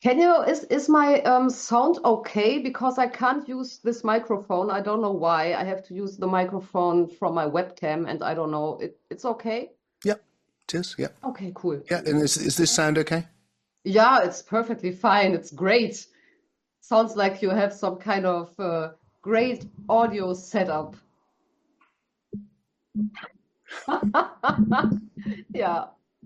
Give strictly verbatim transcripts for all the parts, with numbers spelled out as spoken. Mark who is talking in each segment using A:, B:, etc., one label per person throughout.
A: Can you, is is my um sound okay? Because I can't use this microphone. I don't know why. I have to use the microphone from my webcam, and I don't know. It it's okay?
B: Yep, it is. Yep.
A: Okay, cool.
B: Yeah, and is, is this sound okay?
A: Yeah, it's perfectly fine. It's great. Sounds like you have some kind of uh, great audio setup. Yeah,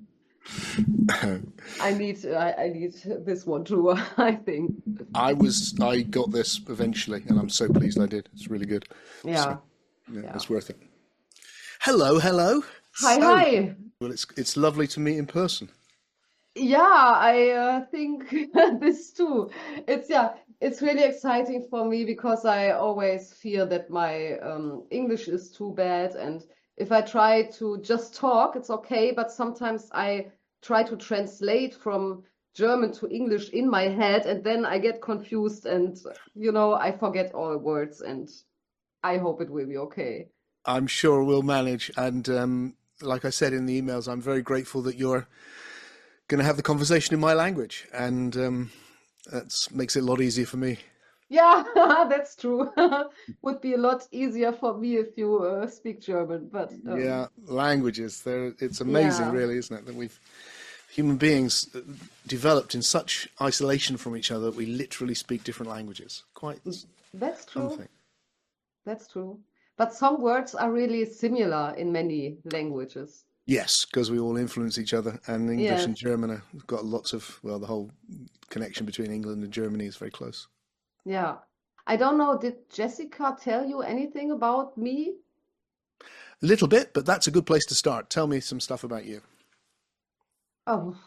A: I need I, I need this one too, I think.
B: I was I got this eventually, and I'm so pleased I did. It's really good. So
A: Yeah,
B: yeah,
A: yeah.
B: it's worth it. Hello, hello.
A: Hi,
B: So
A: hi.
B: well, it's it's lovely to meet in person.
A: Yeah, I uh, think this too. It's yeah, it's really exciting for me because I always fear that my um, English is too bad, and if I try to just talk, it's okay, but sometimes I try to translate from German to English in my head, and then I get confused, and you know, I forget all words, and I hope it will be okay.
B: I'm sure we'll manage. And um, like I said in the emails, I'm very grateful that you're going to have the conversation in my language, and um, that makes it a lot easier for me.
A: Yeah, that's true. Would be a lot easier for me if you uh, speak German, but um,
B: Yeah, languages. They're, it's amazing,
A: yeah,
B: really, isn't it, that we've human beings uh, developed in such isolation from each other that we literally speak different languages. Quite
A: mm, that's true.
B: something.
A: That's true. But some words are really similar in many languages.
B: Yes, because we all influence each other, and English and
A: Yes,
B: German have got lots of, well, the whole connection between England and Germany is very close.
A: yeah. I don't know, did Jessica tell you anything about me?
B: A little bit, but that's a good place to start. Tell me some stuff about you.
A: Oh,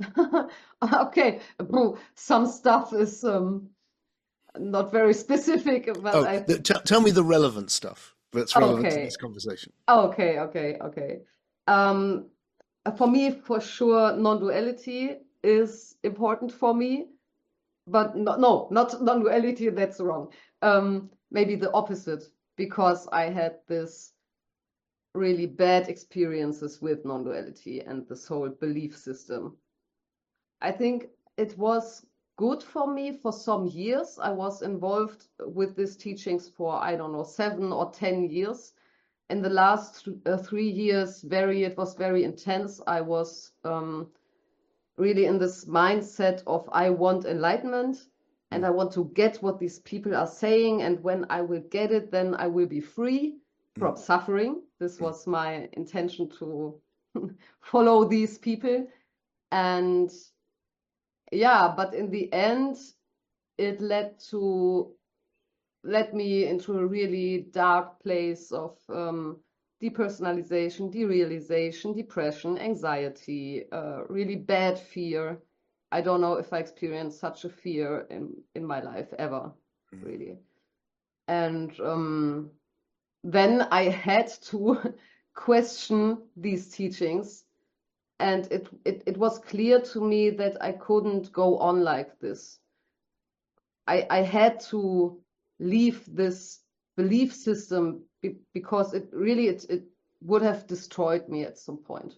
A: okay. Boo, some stuff is um, not very specific, but
B: Oh,
A: I
B: th-
A: think,
B: t- tell me the relevant stuff that's relevant to this
A: okay.
B: conversation.
A: Okay, okay, okay. Um, for me, for sure, non-duality is important for me, but no, no, not non-duality, that's wrong. Um, maybe the opposite, because I had this really bad experiences with non-duality and this whole belief system. I think it was good for me for some years. I was involved with these teachings for, I don't know, seven or ten years. In the last th uh, three years, very it was very intense. I was um, really in this mindset of I want enlightenment and
B: Mm,
A: I want to get what these people are saying. And when I will get it, then I will be free
B: mm,
A: from suffering. This
B: mm,
A: was my intention to follow these people. And yeah, but in the end, it led to led me into a really dark place of um, depersonalization, derealization, depression, anxiety, uh, really bad fear. I don't know if I experienced such a fear in, in my life ever,
B: mm.
A: really. And um, then I had to question these teachings. And it, it, it was clear to me that I couldn't go on like this. I, I had to leave this belief system be, because it really it, it would have destroyed me at some point.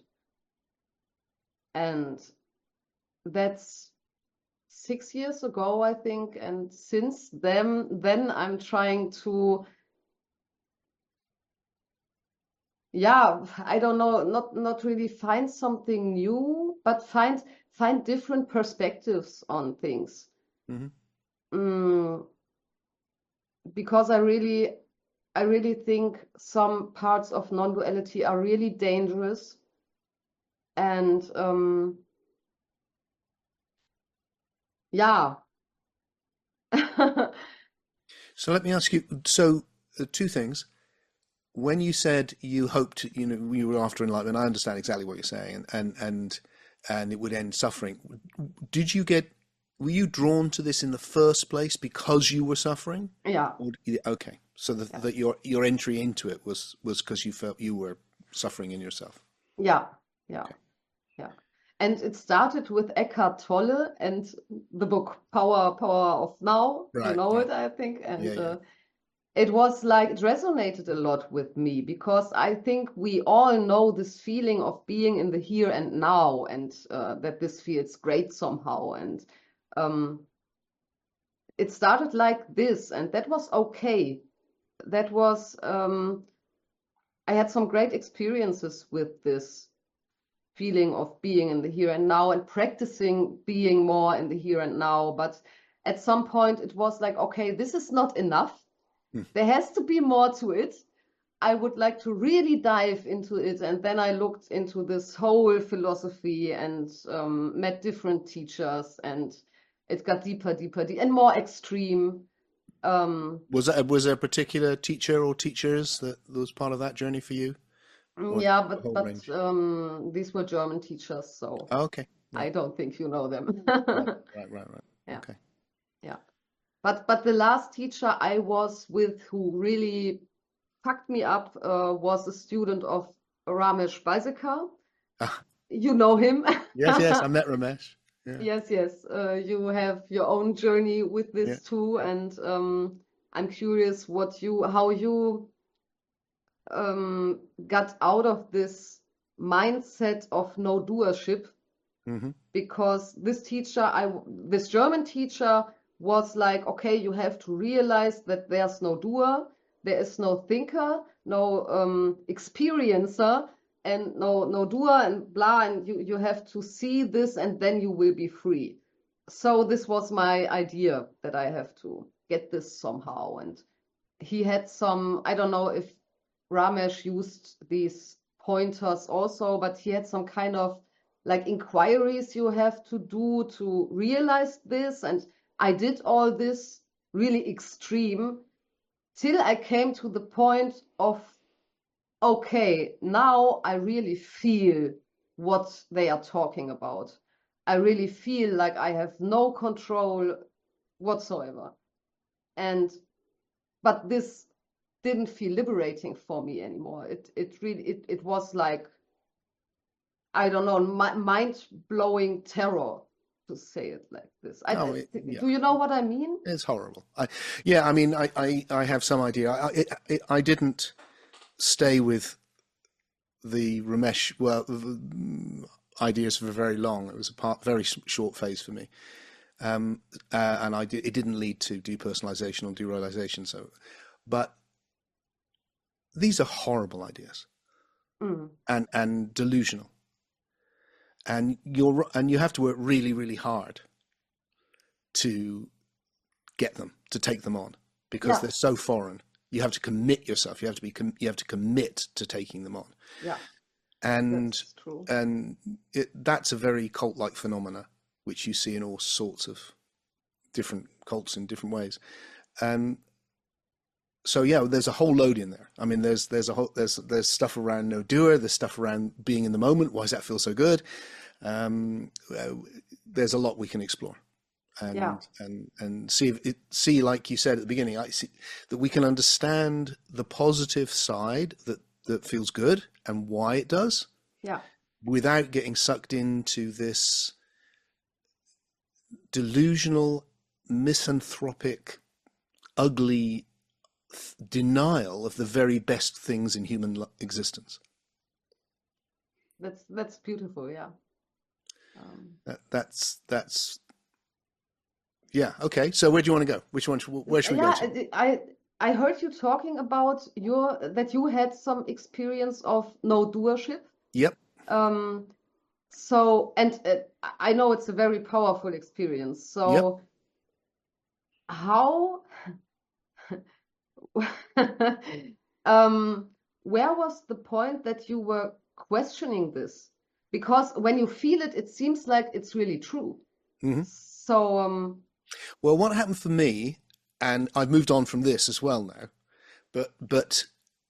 A: And that's six years ago, I think. And since then, then I'm trying to, yeah, I don't know, not not really find something new, but find find different perspectives on things.
B: Mhm.
A: Mm, because I really I really think some parts of non-duality are really dangerous. And um, yeah,
B: So let me ask you. So uh, two things. When you said you hoped, you know, you were after enlightenment, I understand exactly what you're saying, and and and and it would end suffering. Did you get? Were you drawn to this in the first place because you were suffering?
A: yeah,
B: Or, okay, so that
A: yeah,
B: that your your entry into it was was because you felt you were suffering in yourself.
A: yeah, yeah,
B: Okay,
A: yeah. And it started with Eckhart Tolle and the book Power, Power of Now. You
B: right,
A: know
B: yeah,
A: it, I think.
B: yeah,
A: And
B: yeah.
A: uh, it was like it resonated a lot with me because I think we all know this feeling of being in the here and now, and uh, that this feels great somehow. And Um, it started like this, and that was okay. That was, um, I had some great experiences with this feeling of being in the here and now and practicing being more in the here and now. But at some point, it was like, okay, this is not enough.
B: Hmm.
A: There has to be more to it. I would like to really dive into it. And then I looked into this whole philosophy and um, met different teachers, and it got deeper, deeper, deep, and more extreme. Um,
B: Was that was there a particular teacher or teachers that was part of that journey for you, or
A: yeah,
B: the
A: but
B: whole
A: but
B: range?
A: um, these were German teachers, so
B: Oh, okay, right,
A: I don't think you know them.
B: right, right, right, right.
A: Yeah,
B: Okay.
A: yeah. But but the last teacher I was with who really fucked me up uh, was a student of Ramesh Balsekar.
B: Ah,
A: You know him.
B: yes, yes. I met Ramesh. Yeah,
A: Yes, yes. Uh, you have your own journey with
B: yeah.
A: this too, and um, I'm curious what you, how you um, got out of this mindset of no doership,
B: Hmm.
A: because this teacher, I, this German teacher was like, okay, you have to realize that there's no doer, there is no thinker, no um, experiencer, and no no doer and blah, and you you have to see this, and then you will be free. So this was my idea, that I have to get this somehow. And he had some, I don't know if Ramesh used these pointers also, but he had some kind of like inquiries you have to do to realize this. And I did all this really extreme till I came to the point of, okay, now I really feel what they are talking about. I really feel like I have no control whatsoever. And but this didn't feel liberating for me anymore. It it really it, it was like, I don't know, mind-blowing terror, to say it like this. I,
B: No,
A: I
B: it, yeah,
A: do you know what I mean?
B: it's horrible. I, yeah, I mean, I, I, I have some idea. I, it, it, I didn't stay with the Ramesh well mm, ideas for very long. It was a part, very s- short phase for me, um, uh, and I did, it didn't lead to depersonalization or derealization. So, but these are horrible ideas
A: Mm,
B: and and delusional, and you're and you have to work really really hard to get them, to take them on, because
A: yeah,
B: they're so foreign. You have to commit yourself. You have to be. You have to commit to taking them on,
A: yeah,
B: and
A: that's true.
B: and it, that's a very cult-like phenomena, which you see in all sorts of different cults in different ways. And so yeah, there's a whole load in there. I mean, there's there's a whole there's there's stuff around no doer. There's stuff around being in the moment. Why does that feel so good? Um, uh, there's a lot we can explore.
A: Yeah,
B: And and and see if it, see like you said at the beginning, I see that we can understand the positive side that that feels good and why it does,
A: yeah,
B: without getting sucked into this delusional, misanthropic, ugly th- denial of the very best things in human lo- existence.
A: that's that's beautiful. Yeah. Um,
B: That, that's that's yeah. Okay, so where do you want to go? Which one? Where should we go
A: yeah,
B: to?
A: I I I heard you talking about your that you had some experience of no doership.
B: Yep.
A: Um, so, and uh, I know it's a very powerful experience.
B: Yep.
A: So how um, where was the point that you were questioning this? Because when you feel it, it seems like it's really true.
B: Hmm.
A: So, um,
B: Well, what happened for me, and I've moved on from this as well now, but but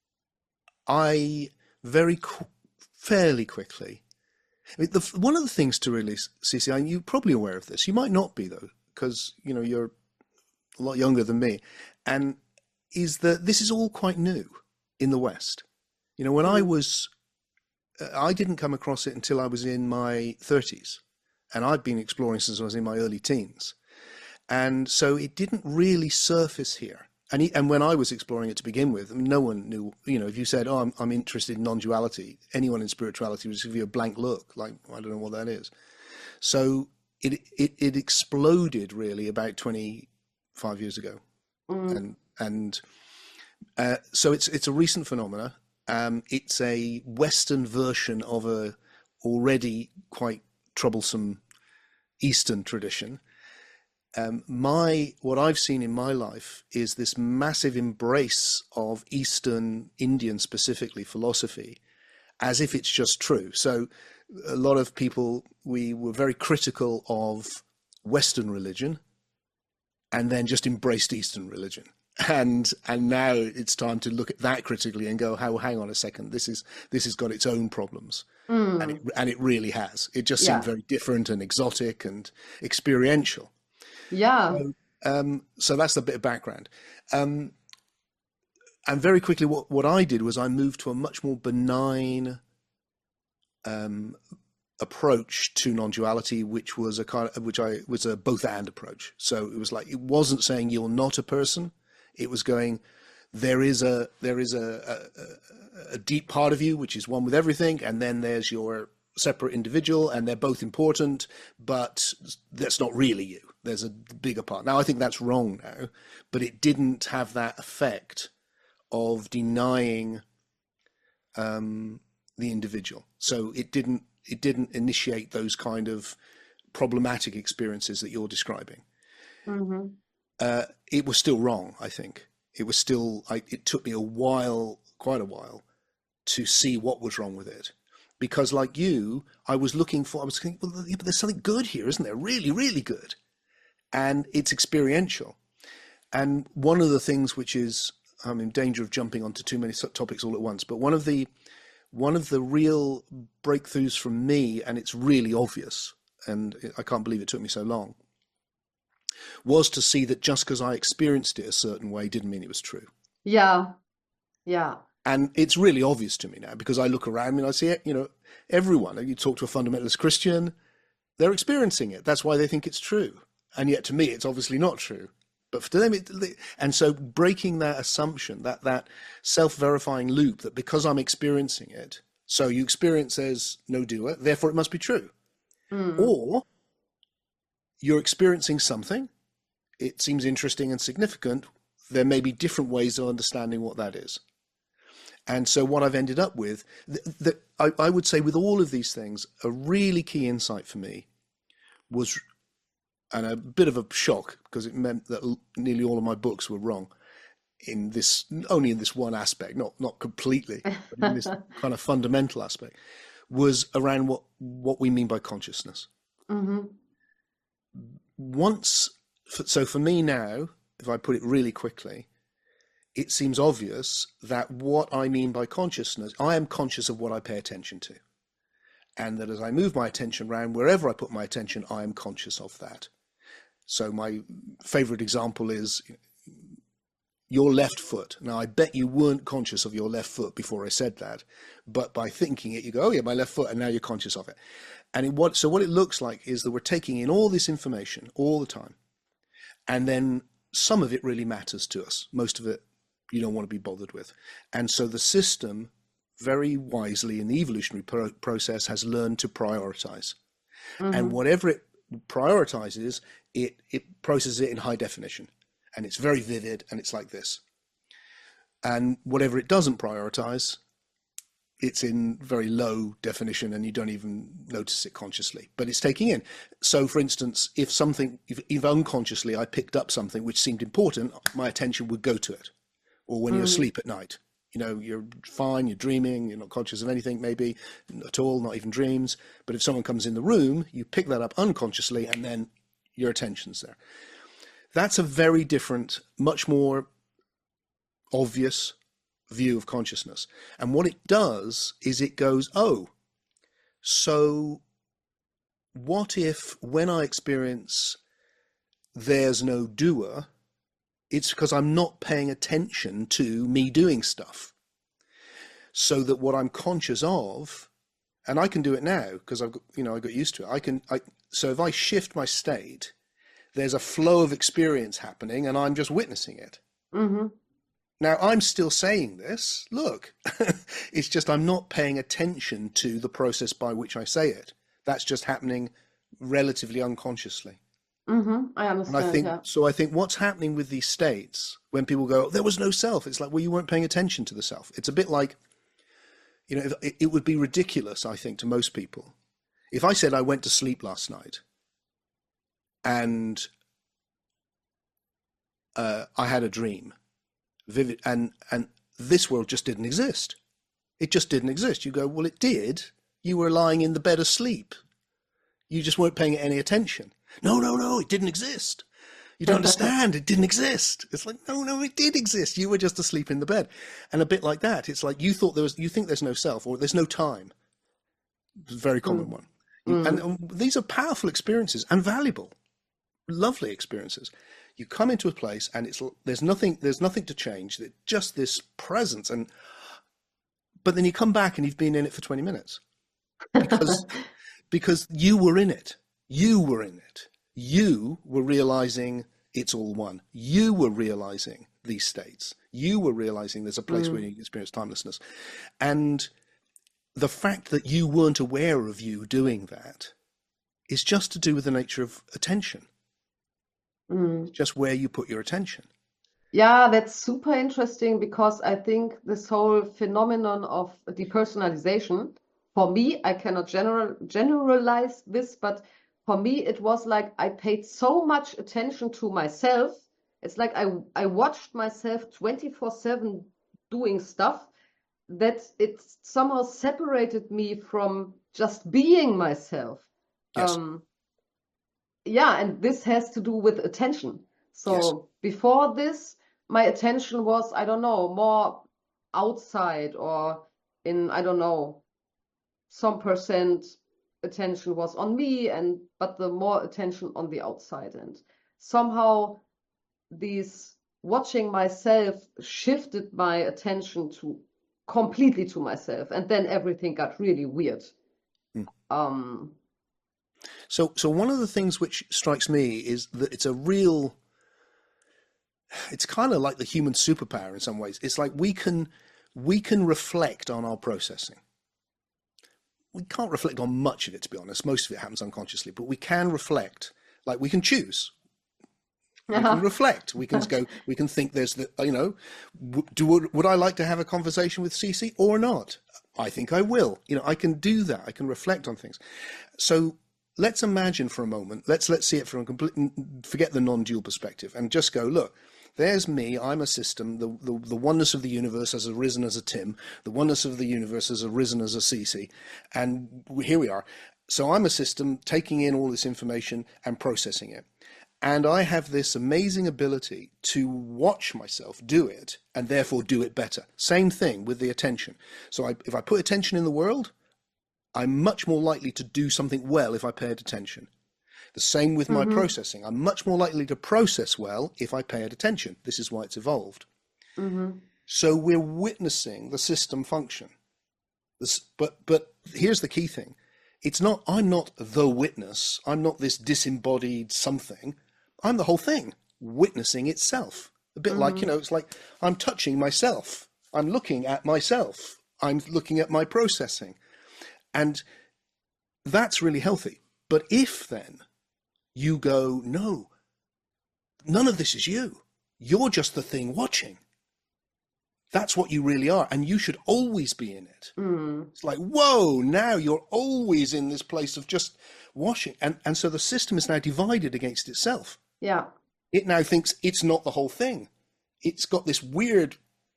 B: I very qu- fairly quickly. I mean, the, one of the things to really, Cece, and you're probably aware of this. You might not be though, because you know you're a lot younger than me, and is that this is all quite new in the West. You know, when I
A: mm,
B: was, uh, I didn't come across it until I was in my thirties, and I've been exploring since I was in my early teens. And so it didn't really surface here. And, he, and when I was exploring it to begin with, I mean, no one knew, you know, if you said, oh, I'm, I'm interested in non-duality, anyone in spirituality would give you a blank look, like, I don't know what that is. So it, it, it exploded really about twenty-five years ago.
A: Mm.
B: And, and uh, so it's, it's a recent phenomena. Um, it's a Western version of a already quite troublesome Eastern tradition. Um, my what I've seen in my life is this massive embrace of Eastern, Indian specifically, philosophy, as if it's just true. So a lot of people, we were very critical of Western religion and then just embraced Eastern religion. And and now it's time to look at that critically and go, "How? Hang on a second. This is this has got its own problems."
A: Mm.
B: And it, and it really has. It just
A: Yeah.
B: seemed very different and exotic and experiential.
A: Yeah.
B: So, um, so that's the bit of background. Um, and very quickly, what, what I did was I moved to a much more benign um, approach to non-duality, which was a kind of, which I was a both and approach. So it was like, it wasn't saying you're not a person. It was going, there is a there is a, a, a deep part of you which is one with everything, and then there's your separate individual, and they're both important, but that's not really you. There's a bigger part. Now, I think that's wrong now, but it didn't have that effect of denying um, the individual. So it didn't it didn't initiate those kind of problematic experiences that you're describing.
A: Mm-hmm.
B: Uh, it was still wrong, I think. It was still, I, it took me a while, quite a while, to see what was wrong with it. Because like you, I was looking for, I was thinking, well, yeah, but there's something good here, isn't there? Really, really good. And it's experiential. And one of the things which is, I'm in danger of jumping onto too many topics all at once, but one of the, one of the real breakthroughs from me, and it's really obvious, and I can't believe it took me so long, was to see that just because I experienced it a certain way didn't mean it was true.
A: Yeah. Yeah.
B: And it's really obvious to me now because I look around and I see, you know, everyone, you talk to a fundamentalist Christian, they're experiencing it. That's why they think it's true. And yet to me, it's obviously not true. But for them, it, and so breaking that assumption, that, that self-verifying loop that because I'm experiencing it, so you experience there's no doer, therefore it must be true.
A: Mm.
B: Or you're experiencing something, it seems interesting and significant, there may be different ways of understanding what that is. And so what I've ended up with, th- th- I, I would say with all of these things, a really key insight for me was, and a bit of a shock, because it meant that l- nearly all of my books were wrong in this, only in this one aspect, not not completely, but in this kind of fundamental aspect, was around what, what we mean by consciousness.
A: Mm-hmm.
B: Once, so for me now, if I put it really quickly, it seems obvious that what I mean by consciousness, I am conscious of what I pay attention to. And that as I move my attention around, wherever I put my attention, I am conscious of that. So my favorite example is your left foot. Now, I bet you weren't conscious of your left foot before I said that, but by thinking it, you go, oh yeah, my left foot, and now you're conscious of it. And it, what, so what it looks like is that we're taking in all this information all the time. And then some of it really matters to us. Most of it you don't want to be bothered with. And so the system, very wisely in the evolutionary pro- process, has learned to prioritize. Mm-hmm. And whatever it prioritizes, it, it processes it in high definition. And it's very vivid, and it's like this. And whatever it doesn't prioritize, it's in very low definition, and you don't even notice it consciously, but it's taking in. So for instance, if something, if, if unconsciously I picked up something which seemed important, my attention would go to it. Or when mm. you're asleep at night, you know, you're fine, you're dreaming, you're not conscious of anything maybe at all, not even dreams. But if someone comes in the room, you pick that up unconsciously, and then your attention's there. That's a very different, much more obvious view of consciousness. And what it does is it goes, oh, so what if when I experience there's no doer, it's because I'm not paying attention to me doing stuff. So that what I'm conscious of, and I can do it now because I've got, you know, I got used to it. I can, I, so if I shift my state, there's a flow of experience happening and I'm just witnessing it.
A: Mm-hmm.
B: Now I'm still saying this, look, it's just I'm not paying attention to the process by which I say it. That's just happening relatively unconsciously.
A: Mm-hmm. I
B: And I
A: understand.
B: think,
A: Yeah.
B: so I think what's happening with these states when people go, there was no self, it's like, well, you weren't paying attention to the self. It's a bit like, you know, it, it would be ridiculous, I think, to most people. If I said I went to sleep last night and uh, I had a dream, vivid, and, and this world just didn't exist. It just didn't exist. You go, well, it did. You were lying in the bed asleep. You just weren't paying any attention. No, no, no, it didn't exist. You don't understand. It didn't exist. It's like, no, no, it did exist. You were just asleep in the bed. And a bit like that. It's like you thought there was, you think there's no self or there's no time. It's a very common
A: Mm.
B: one. You, and
A: Mm.
B: um, these are powerful experiences and valuable, lovely experiences. You come into a place and it's there's nothing there's nothing to change. That just this presence, and but then you come back and you've been in it for twenty minutes because because you were in it. You were in it. You were realizing it's all one. You were realizing these states. You were realizing there's a place where
A: Mm.
B: you can experience timelessness. And the fact that you weren't aware of you doing that is just to do with the nature of attention.
A: Mm.
B: It's just where you put your attention.
A: Yeah, that's super interesting because I think this whole phenomenon of depersonalization, for me, I cannot general generalize this, but for me, it was like I paid so much attention to myself. It's like I I watched myself twenty-four seven doing stuff that it somehow separated me from just being myself.
B: Yes,
A: Um, yeah, and this has to do with attention.
B: yes,
A: So before this, my attention was, I don't know, more outside or in, I don't know, some percent attention was on me and but the more attention on the outside. And somehow these watching myself shifted my attention to completely to myself. And then everything got really weird.
B: Mm.
A: Um,
B: So, so one of the things which strikes me is that it's a real, it's kind of like the human superpower in some ways. It's like we can, we can reflect on our processing. We can't reflect on much of it, to be honest. Most of it happens unconsciously, but we can reflect. Like we can choose. We can reflect. We can go. We can think. There's the. You know, do would, would I like to have a conversation with Cece or not? I think I will. You know, I can do that. I can reflect on things. So let's imagine for a moment. Let's let's see it from a complete. Forget the non-dual perspective and just go. Look, there's me. I'm a system. The, the the oneness of the universe has arisen as a Tim. The oneness of the universe has arisen as a Cece, and here we are. So I'm a system taking in all this information and processing it. And I have this amazing ability to watch myself do it and therefore do it better. Same thing with the attention. So I, if I put attention in the world, I'm much more likely to do something well if I paid attention. The same with my
A: mhm,
B: processing. I'm much more likely to process well if I paid attention. This is why it's evolved.
A: mhm,
B: So we're witnessing the system function. This, but but here's the key thing. It's not, I'm not the witness. I'm not this disembodied something. I'm the whole thing, witnessing itself. A bit like, you
A: mhm.
B: know, it's like I'm touching myself. I'm looking at myself. I'm looking at my processing. And that's really healthy. But if then you go, no, none of this is you. You're just the thing watching. That's what you really are. And you should always be in it.
A: Mm.
B: It's like, whoa, now you're always in this place of just watching. And, and so the system is now divided against itself.
A: Yeah.
B: It now thinks it's not the whole thing. It's got this weird,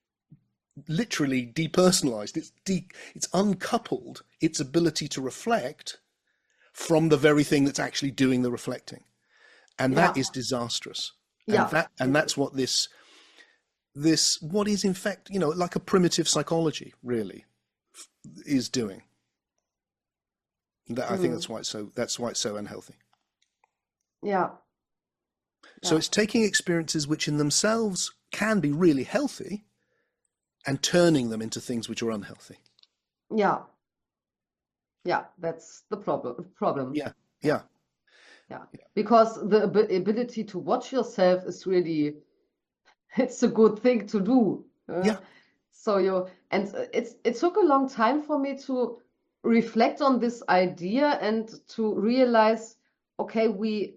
B: literally depersonalized, it's de, it's uncoupled its ability to reflect from the very thing that's actually doing the reflecting. And that
A: Yeah.
B: is disastrous. And
A: Yeah.
B: that and
A: It
B: that's
A: is.
B: what this this what is in fact, you know, like a primitive psychology really is doing. That I think that's
A: Mm.
B: why it's so that's why it's so unhealthy.
A: Yeah.
B: So
A: Yeah.
B: it's taking experiences which in themselves can be really healthy and turning them into things which are unhealthy.
A: Yeah. Yeah. That's the problem. Problem.
B: Yeah,
A: Yeah.
B: yeah,
A: Yeah. Because the ab ability to watch yourself is really, it's a good thing to do. Uh,
B: yeah,
A: so you, and uh, it's it took a long time for me to reflect on this idea and to realize okay, we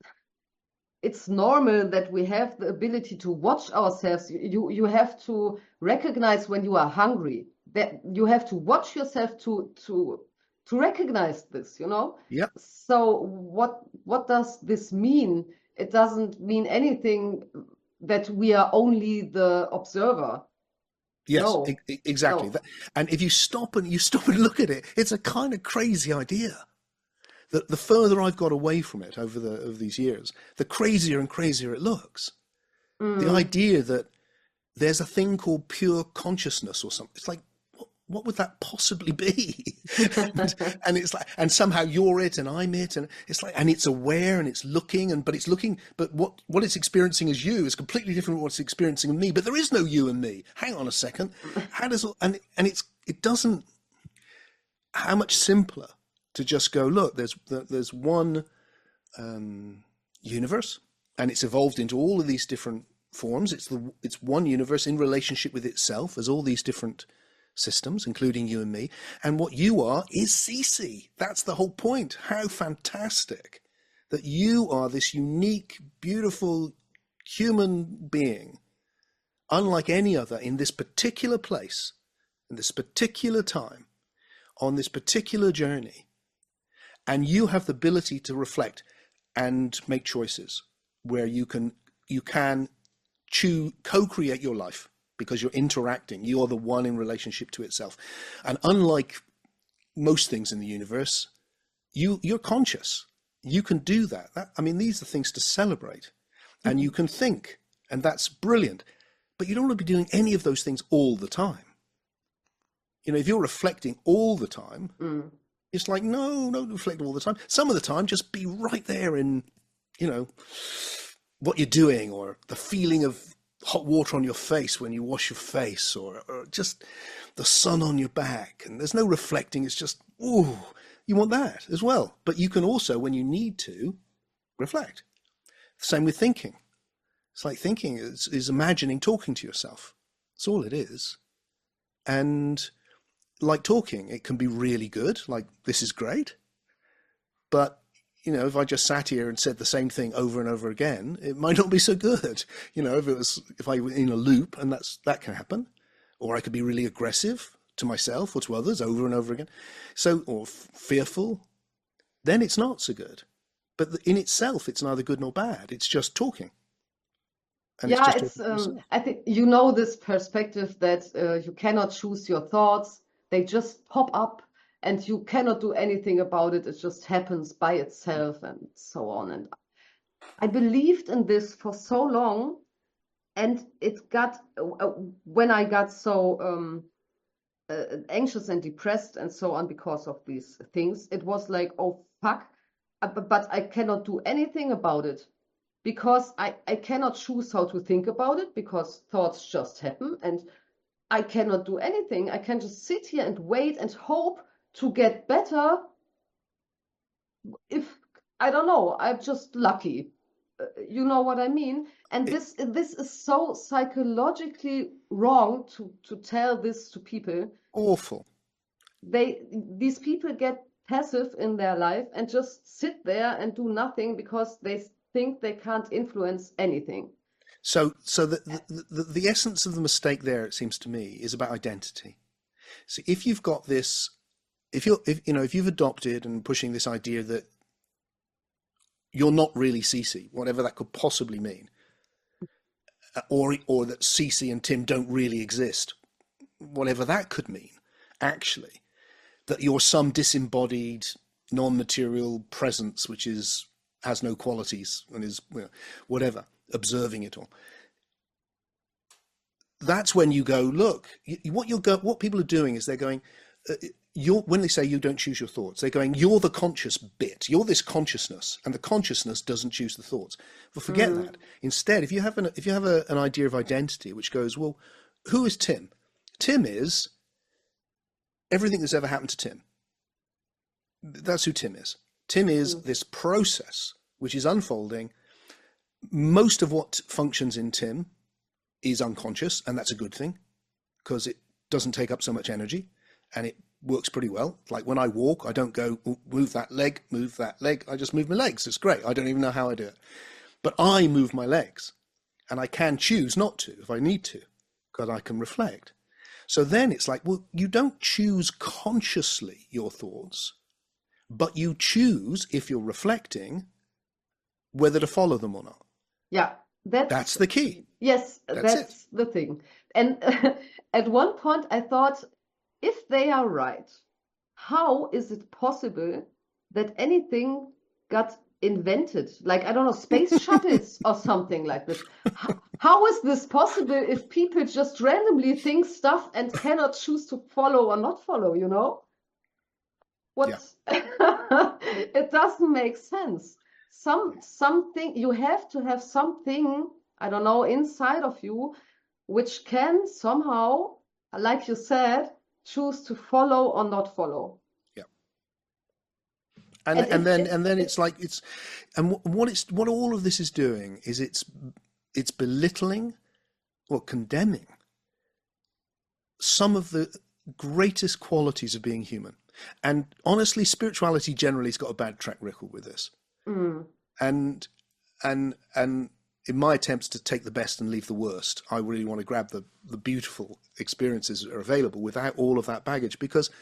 A: it's normal that we have the ability to watch ourselves. You you have to recognize when you are hungry. That you have to watch yourself to to to recognize this, you know?
B: Yep.
A: So what what does this mean? It doesn't mean anything that we are only the observer.
B: Yes,
A: No,
B: e- e- exactly.
A: no.
B: That, and if you stop and you stop and look at it, it's a kind of crazy idea. The, the further I've got away from it over the over these years, the crazier and crazier it looks. The
A: Mm.
B: idea that there's a thing called pure consciousness or something. It's like, what, what would that possibly be? and, and it's like, and somehow you're it and I'm it, and it's like, and it's aware and it's looking, and but it's looking, but what what it's experiencing as you is completely different from what it's experiencing in me. But there is no you and me. Hang on a second. How does and and it's it doesn't. How much simpler to just go, look, there's there's one um, universe, and it's evolved into all of these different forms. It's the it's one universe in relationship with itself as all these different systems, including you and me. And what you are is Cece. That's the whole point. How fantastic that you are this unique, beautiful human being, unlike any other in this particular place, in this particular time, on this particular journey. And you have the ability to reflect and make choices where you can you can choose co-create your life because you're interacting. You are the one in relationship to itself. And unlike most things in the universe, you you're conscious. You can do that. that I mean, these are things to celebrate. And you can think, and that's brilliant. But you don't want to be doing any of those things all the time. You know, if you're reflecting all the time,
A: Mm.
B: it's like, no, don't reflect all the time. Some of the time, just be right there in, you know, what you're doing, or the feeling of hot water on your face when you wash your face, or, or just the sun on your back. And there's no reflecting. It's just, ooh, you want that as well. But you can also, when you need to, reflect. Same with thinking. It's like thinking is, is imagining talking to yourself. That's all it is. And like talking, it can be really good, like this is great. But, you know, if I just sat here and said the same thing over and over again, it might not be so good. You know, if it was, if I were in a loop, and that's, that can happen. Or I could be really aggressive to myself or to others over and over again. So, or f- fearful, then it's not so good. But in itself, it's neither good nor bad. It's just talking. And it's
A: Yeah,
B: just
A: it's
B: talking to
A: um,
B: yourself.
A: I think you know this perspective that uh, you cannot choose your thoughts. They just pop up and you cannot do anything about it. It just happens by itself and so on. And I believed in this for so long, and it got uh, when I got so um, uh, anxious and depressed and so on because of these things, it was like, oh fuck, uh, bu- but I cannot do anything about it because I, I cannot choose how to think about it because thoughts just happen, and I cannot do anything. I can just sit here and wait and hope to get better if, I don't know, I'm just lucky. Uh, You know what I mean? And
B: It,
A: this this is so psychologically wrong to to tell this to people.
B: awful.
A: They these people get passive in their life and just sit there and do nothing because they think they can't influence anything.
B: So, so the, the, the, the essence of the mistake there, it seems to me, is about identity. So if you've got this, if you're, if, you know, if you've adopted and pushing this idea that you're not really Cece, whatever that could possibly mean, or, or that Cece and Tim don't really exist, whatever that could mean, actually, that you're some disembodied, non-material presence, which is, has no qualities and is, you know, whatever, observing it all. That's when you go, look, what you're go, what people are doing is they're going, uh, you're, when they say you don't choose your thoughts, they're going, you're the conscious bit, you're this consciousness, and the consciousness doesn't choose the thoughts. Well, forget
A: Mm.
B: that. Instead, if you have an if you have a, an idea of identity which goes, well, who is Tim? Tim is everything that's ever happened to Tim. That's who Tim is. Tim is
A: Mm.
B: this process which is unfolding. Most of what functions in Tim is unconscious, and that's a good thing because it doesn't take up so much energy, and it works pretty well. Like when I walk, I don't go, "Oh, move that leg, move that leg. I just move my legs. It's great. I don't even know how I do it. But I move my legs, and I can choose not to if I need to, because I can reflect. So then it's like, well, you don't choose consciously your thoughts, but you choose, if you're reflecting, whether to follow them or not.
A: Yeah, that's
B: That's the key.
A: yes,
B: That's
A: that's
B: it.
A: the thing. And at one point I thought, if they are right, how is it possible that anything got invented? Like, I don't know, space shuttles or something like this. How, how is this possible if people just randomly think stuff and cannot choose to follow or not follow, you know?
B: Yeah.
A: What it doesn't make sense. Some something you have to have something, I don't know, inside of you, which can somehow, like you said, choose to follow or not follow.
B: Yeah. And
A: And
B: and
A: it,
B: then
A: it,
B: and then
A: it
B: it's like it's and wh- what it's what all of this is doing is it's it's belittling or condemning some of the greatest qualities of being human. And honestly, spirituality generally has got a bad track record with this.
A: mm,
B: And and and in my attempts to take the best and leave the worst, I really want to grab the the beautiful experiences that are available without all of that baggage. Because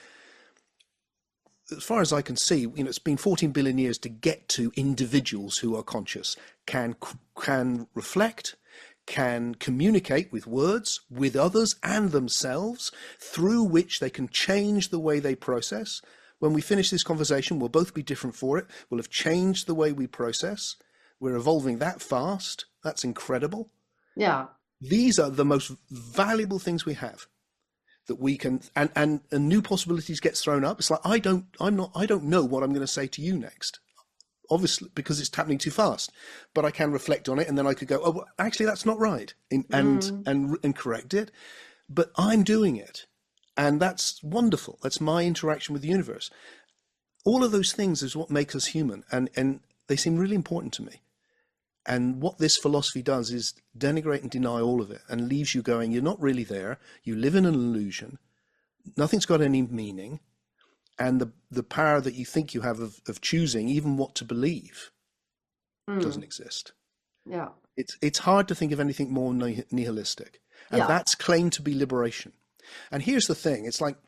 B: as far as I can see, you know, it's been fourteen billion years to get to individuals who are conscious, can can reflect, can communicate with words, with others and themselves, through which they can change the way they process. When we finish this conversation, we'll both be different for it. We'll have changed the way we process. We're evolving that fast. That's incredible.
A: yeah,
B: These are the most valuable things we have that we can, and, and, and new possibilities gets thrown up. It's like, I don't, I'm not, I don't know what I'm going to say to you next, obviously, because it's happening too fast, but I can reflect on it. And then I could go, oh, well, actually, that's not right. And, and,
A: mm,
B: and, and correct it. But I'm doing it. And that's wonderful. That's my interaction with the universe. All of those things is what makes us human. And, and they seem really important to me. And what this philosophy does is denigrate and deny all of it and leaves you going, you're not really there. You live in an illusion. Nothing's got any meaning. And the, the power that you think you have of, of choosing even what to believe
A: mm,
B: doesn't exist.
A: yeah,
B: It's, it's hard to think of anything more nihilistic. And
A: yeah,
B: that's claimed to be liberation. And here's the thing. It's like,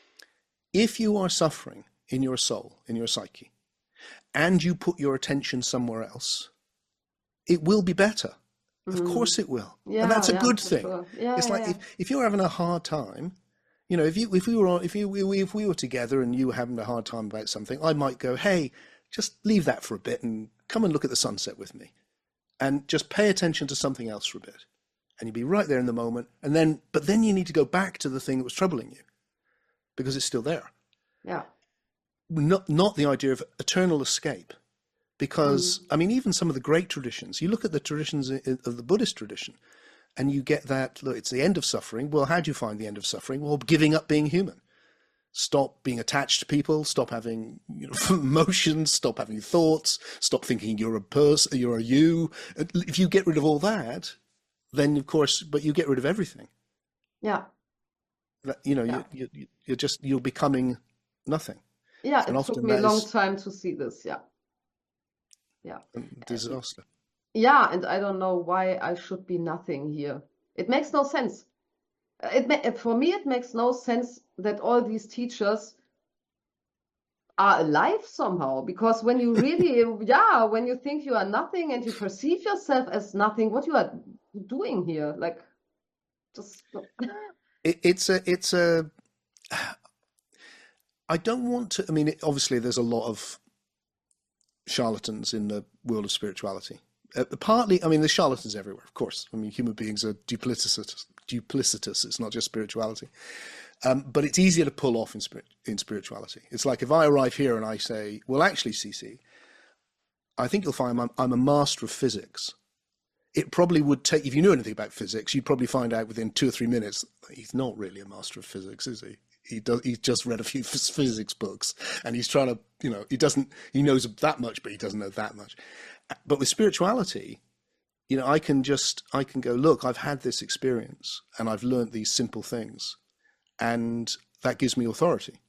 B: if you are suffering in your soul, in your psyche, and you put your attention somewhere else, it will be better. Of
A: mm,
B: course it will.
A: yeah,
B: And that's a
A: yeah,
B: good
A: for
B: thing.
A: sure. Yeah,
B: It's
A: yeah,
B: like
A: yeah.
B: if, if you're having a hard time, you know, if you if we were on, if you if we were together and you were having a hard time about something, I might go, hey, just leave that for a bit and come and look at the sunset with me. And just pay attention to something else for a bit. And you'd be right there in the moment. And then but then you need to go back to the thing that was troubling you because it's still there.
A: Yeah.
B: Not not the idea of eternal escape. Because,
A: Mm,
B: I mean, even some of the great traditions, you look at the traditions of the Buddhist tradition, and you get that, look, it's the end of suffering. Well, how do you find the end of suffering? Well, giving up being human. Stop being attached to people, stop having, you know, emotions, stop having thoughts, stop thinking you're a person, you're a you. If you get rid of all that, then, of course, but you get rid of everything.
A: yeah,
B: That, you know,
A: yeah.
B: you, you, you're just, you're becoming nothing.
A: Yeah,
B: And
A: it took
B: often
A: me a
B: that
A: long
B: is
A: time to see this. Yeah, yeah.
B: a
A: And
B: disaster.
A: yeah, and I don't know why I should be nothing here. It makes no sense. Uh, It ma for me, it makes no sense that all these teachers are alive somehow. Because when you really, yeah, when you think you are nothing and you perceive yourself as nothing, what you are doing here, like just
B: It, it's a, it's a, I don't want to, I mean, it, obviously there's a lot of charlatans in the world of spirituality. Uh, partly, I mean, there's charlatans everywhere, of course. I mean, human beings are duplicitous. Duplicitous. It's not just spirituality. Um, but it's easier to pull off in, spirit, in spirituality. It's like if I arrive here and I say, well, actually, C C, I think you'll find I'm, I'm a master of physics. It probably would take, if you knew anything about physics, you'd probably find out within two or three minutes, he's not really a master of physics, is he? He does. He's just read a few physics books, and he's trying to, you know, he doesn't. He knows that much, but he doesn't know that much. But with spirituality, you know, I can just, I can go, look, I've had this experience, and I've learned these simple things, and that gives me authority.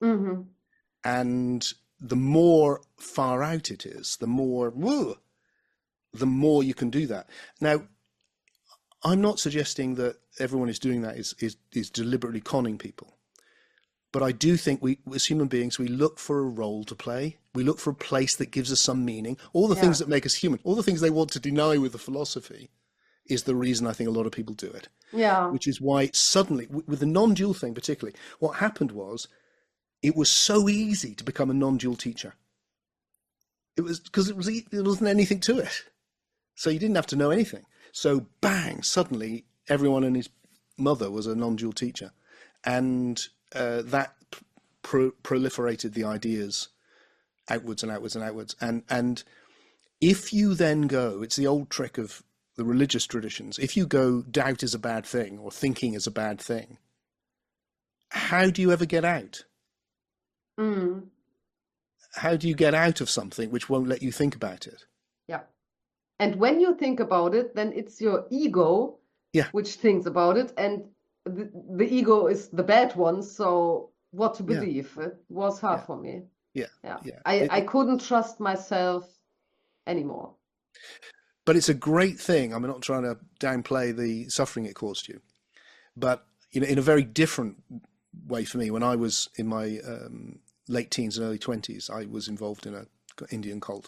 A: Mm-hmm.
B: And the more far out it is, the more, whoa, the more you can do that. Now, I'm not suggesting that everyone who's doing that is, is, is deliberately conning people. But I do think we, as human beings, we look for a role to play. We look for a place that gives us some meaning. All the
A: Yeah.
B: things that make us human, all the things they want to deny with the philosophy is the reason I think a lot of people do it.
A: Yeah.
B: Which is why suddenly, with the non-dual thing particularly, what happened was it was so easy to become a non-dual teacher. It was because it was there wasn't anything to it. So you didn't have to know anything. So bang, suddenly everyone and his mother was a non-dual teacher. And uh, that pro- proliferated the ideas outwards and outwards and outwards. And, and if you then go, it's the old trick of the religious traditions, if you go doubt is a bad thing or thinking is a bad thing, how do you ever get out?
A: Mm.
B: How do you get out of something which won't let you think about it?
A: Yeah. And when you think about it, then it's your ego
B: Yeah.
A: which thinks about it, and the, the ego is the bad one. So what to
B: Yeah.
A: believe? It was hard
B: Yeah.
A: for me.
B: Yeah.
A: Yeah.
B: Yeah.
A: I,
B: It,
A: I
B: it,
A: couldn't trust myself anymore.
B: but it's a great thing. I'm not trying to downplay the suffering it caused you, but you know, in a very different way for me, when I was in my um, late teens and early twenties, I was involved in a Indian cult.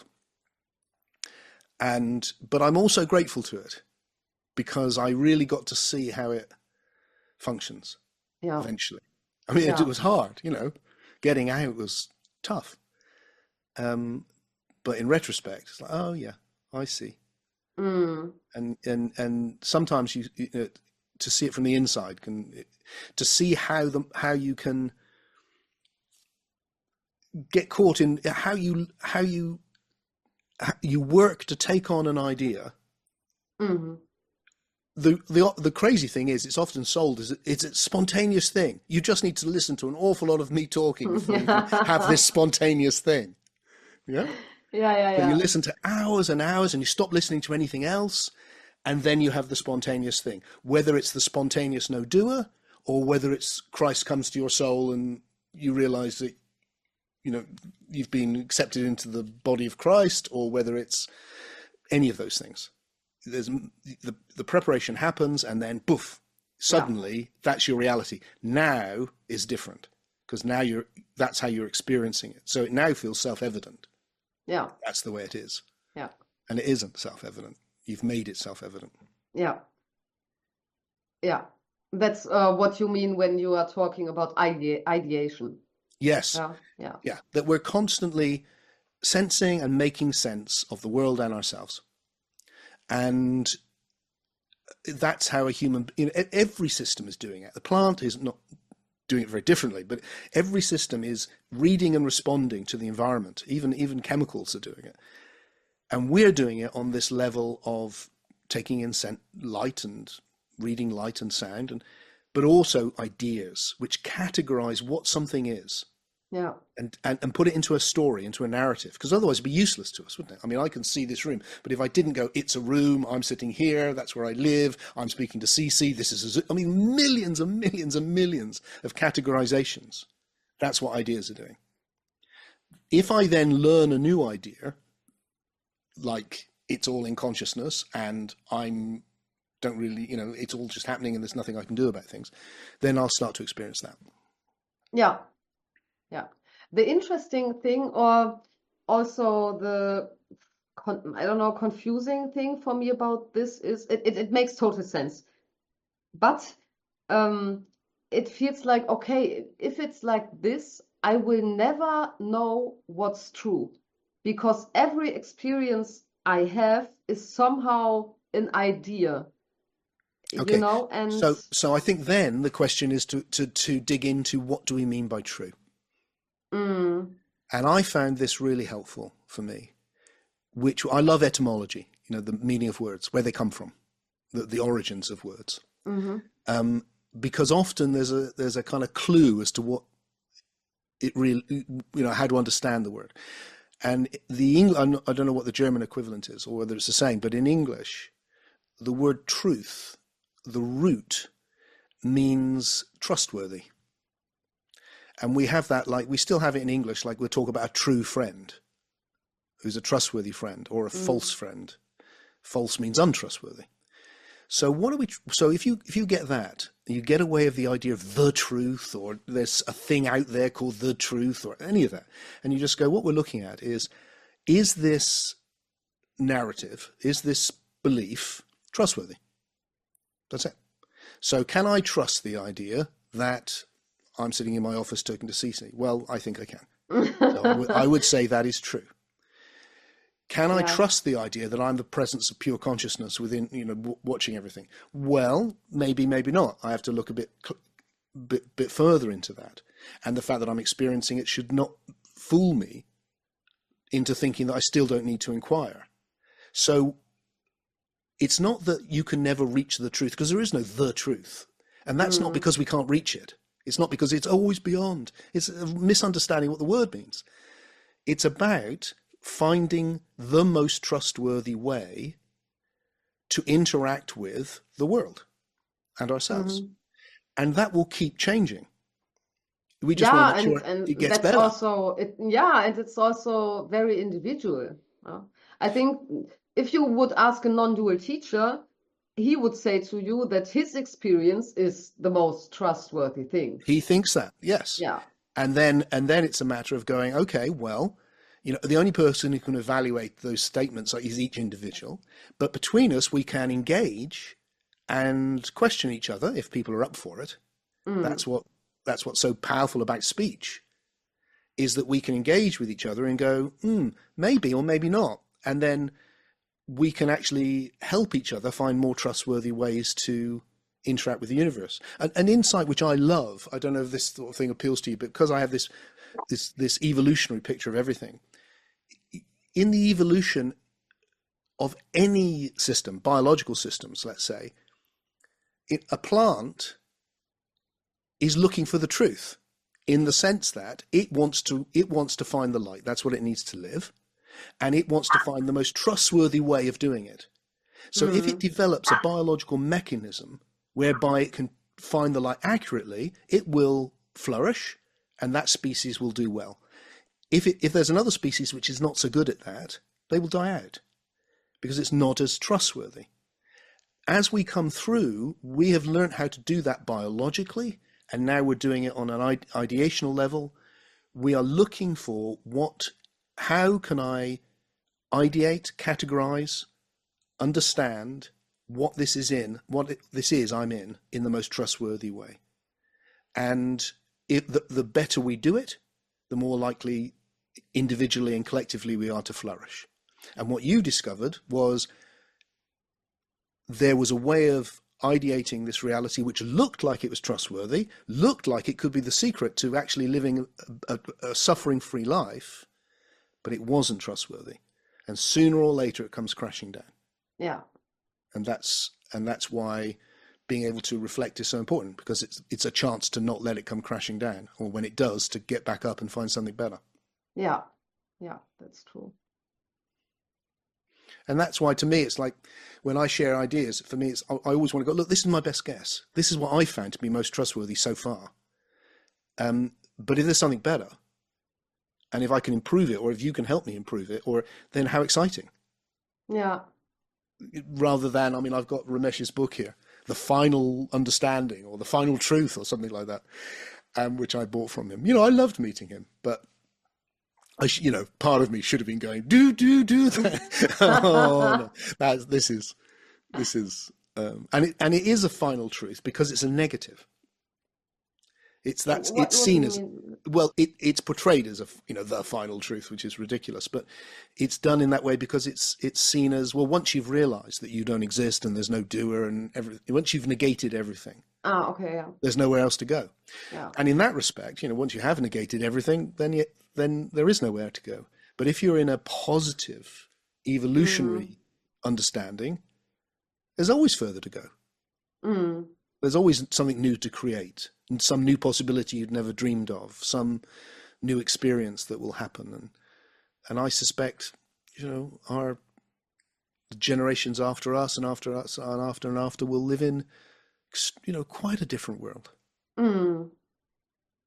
B: And, but I'm also grateful to it because I really got to see how it functions
A: Yeah.
B: eventually. I mean, it,
A: Yeah.
B: it was hard, you know, getting out was tough. Um, but in retrospect, it's like, oh yeah, I see.
A: Mm.
B: And, and, and sometimes you, you know, to see it from the inside can, to see how the, how you can get caught in how you, how you, you work to take on an idea.
A: Mm-hmm.
B: The, the the crazy thing is, it's often sold as it's a spontaneous thing. You just need to listen to an awful lot of me talking before you can have this spontaneous thing. Yeah.
A: Yeah, yeah,
B: So you
A: yeah.
B: listen to hours and hours, and you stop listening to anything else, and then you have the spontaneous thing. Whether it's the spontaneous no doer, or whether it's Christ comes to your soul and you realize that you know you've been accepted into the body of Christ, or whether it's any of those things. There's the, the preparation happens, and then poof, suddenly yeah. That's your reality. Now is different because now you're that's how you're experiencing it. So it now feels self-evident.
A: Yeah.
B: That's the way it is.
A: Yeah.
B: And it isn't self-evident. You've made it self-evident.
A: Yeah. Yeah. That's uh, what you mean when you are talking about ide- ideation.
B: Yes.
A: Yeah. Yeah.
B: Yeah. That we're constantly sensing and making sense of the world and ourselves. And that's how a human, you know, every system is doing it. The plant is not doing it very differently, but every system is reading and responding to the environment. Even, even chemicals are doing it. And we're doing it on this level of taking in scent, light and reading light and sound, and but also ideas which categorize what something is.
A: Yeah.
B: And, and, and put it into a story, into a narrative, because otherwise it'd be useless to us, wouldn't it? I mean, I can see this room, but if I didn't go, it's a room, I'm sitting here, that's where I live, I'm speaking to Cece, this is a, I mean, millions and millions and millions of categorizations. That's what ideas are doing. If I then learn a new idea, like it's all in consciousness and I'm don't really, you know, it's all just happening and there's nothing I can do about things, then I'll start to experience that.
A: Yeah. Yeah. The interesting thing, or also the, con- I don't know, confusing thing for me about this is it, it, it makes total sense. But um, it feels like, okay, if it's like this, I will never know what's true because every experience I have is somehow an idea,
B: Okay.
A: you know, and
B: So, so I think then the question is to, to, to dig into what do we mean by true?
A: mm,
B: And I found this really helpful for me, which I love etymology, you know, the meaning of words, where they come from, the, the origins of words.
A: mm-hmm.
B: Um, because often there's a, there's a kind of clue as to what it really, you know, how to understand the word. And the English, I don't know what the German equivalent is or whether it's the same, but in English, the word truth, the root means trustworthy. And we have that, like, we still have it in English, like we'll talk about a true friend who's a trustworthy friend, or a
A: Mm.
B: false friend. False means untrustworthy. So what do we, so if you, if you get that, you get away of the idea of the truth, or there's a thing out there called the truth, or any of that. And you just go, what we're looking at is, is this narrative, is this belief trustworthy? That's it. So can I trust the idea that I'm sitting in my office talking to Cece? Well, I think I can. So I, w- I would say that is true. Can I
A: Yeah.
B: trust the idea that I'm the presence of pure consciousness within, you know, w- watching everything? Well, maybe, maybe not. I have to look a bit, bit, bit further into that. And the fact that I'm experiencing it should not fool me into thinking that I still don't need to inquire. So it's not that you can never reach the truth, because there is no the truth. And that's not
A: Mm.
B: because we can't reach it. It's not because it's always beyond. It's a misunderstanding what the word means. It's about finding the most trustworthy way to interact with the world and ourselves.
A: Mhm.
B: And that will keep changing. We just want
A: Yeah,
B: to make
A: and
B: sure
A: and
B: it gets
A: that's
B: better.
A: also it. Yeah, and it's also very individual. Yeah. I think if you would ask a non-dual teacher, he would say to you that his experience is the most trustworthy thing.
B: He thinks that, yes.
A: Yeah.
B: And then and then it's a matter of going, okay, well, you know, the only person who can evaluate those statements is each individual. But between us, we can engage and question each other if people are up for it.
A: Mm.
B: That's what that's what's so powerful about speech, is that we can engage with each other and go, hmm, maybe or maybe not. And then we can actually help each other find more trustworthy ways to interact with the universe. An, an insight which I love, I don't know if this sort of thing appeals to you, but because I have this this this evolutionary picture of everything. In the evolution of any system, biological systems, let's say, it, a plant is looking for the truth, in the sense that it wants to it wants to find the light. That's what it needs to live, and it wants to find the most trustworthy way of doing it. So if it
A: Mm.
B: develops a biological mechanism whereby it can find the light accurately, it will flourish, and that species will do well. If it, if there's another species which is not so good at that, they will die out because it's not as trustworthy. As we come through, we have learned how to do that biologically, and now we're doing it on an ide- ideational level. We are looking for what, how can I ideate, categorize, understand what this is in, what it, this is I'm in, in the most trustworthy way. And if the, the better we do it, the more likely individually and collectively we are to flourish. And what you discovered was there was a way of ideating this reality which looked like it was trustworthy, looked like it could be the secret to actually living a, a, a suffering-free life, but it wasn't trustworthy. And sooner or later it comes crashing down.
A: Yeah.
B: And that's and that's why being able to reflect is so important, because it's it's a chance to not let it come crashing down, or when it does, to get back up and find something better.
A: Yeah. Yeah, that's true.
B: And that's why, to me, it's like when I share ideas, for me, it's I I always want to go, look, this is my best guess. This is what I found to be most trustworthy so far. Um, but if there's something better, and if I can improve it, or if you can help me improve it, or then how exciting.
A: Yeah.
B: Rather than, I mean, I've got Ramesh's book here, The Final Understanding, or The Final Truth, or something like that, um, which I bought from him. You know, I loved meeting him, but I, sh- you know, part of me should have been going, do, do, do that. oh, no. That's, this is, this is, um, and it, and it is a final truth because it's a negative. It's that's
A: What
B: it's
A: what do
B: seen
A: you
B: as,
A: mean?
B: well, it, it's portrayed as a, you know, the final truth, which is ridiculous, but it's done in that way because it's it's seen as, well, once you've realized that you don't exist and there's no doer and everything, once you've negated everything,
A: Ah, okay, yeah.
B: there's nowhere else to go.
A: Yeah.
B: And in that respect, you know, once you have negated everything, then you, then there is nowhere to go. But if you're in a positive, evolutionary
A: Mm.
B: understanding, there's always further to go.
A: Mm.
B: There's always something new to create, and some new possibility you'd never dreamed of, some new experience that will happen. And and I suspect, you know, our generations after us and after us and after and after will live in, you know, quite a different world.
A: Mm.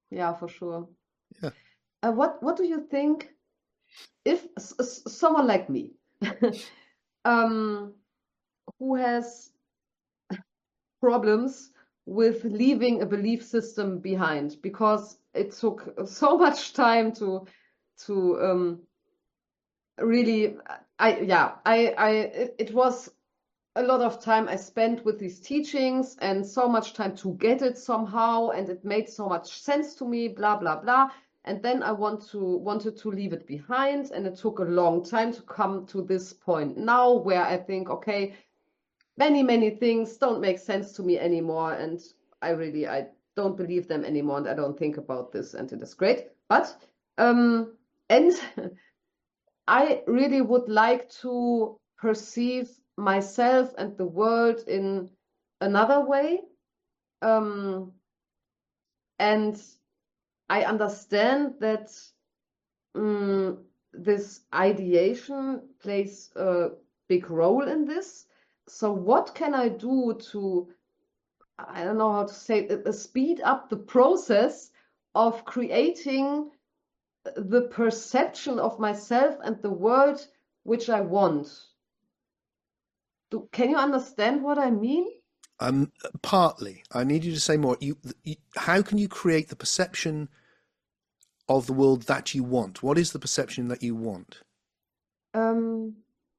A: Yeah, for sure.
B: Yeah.
A: Uh, what what do you think if s s- someone like me, um, who has problems with leaving a belief system behind because it took so much time to to um, really I yeah I I it, it was a lot of time I spent with these teachings and so much time to get it somehow, and it made so much sense to me, blah blah blah. And then I want to wanted to leave it behind, and it took a long time to come to this point now where I think, okay, many many things don't make sense to me anymore, and I really I don't believe them anymore, and I don't think about this, and it is great. But um, and I really would like to perceive myself and the world in another way. Um, and I understand that um, this ideation plays a big role in this. So, what can I do to, I don't know how to say it, uh, speed up the process of creating the perception of myself and the world which I want? Do, can you understand what I mean?
B: Um, partly. I need you to say more. You, you, how can you create the perception of the world that you want? What is the perception that you want?
A: Um,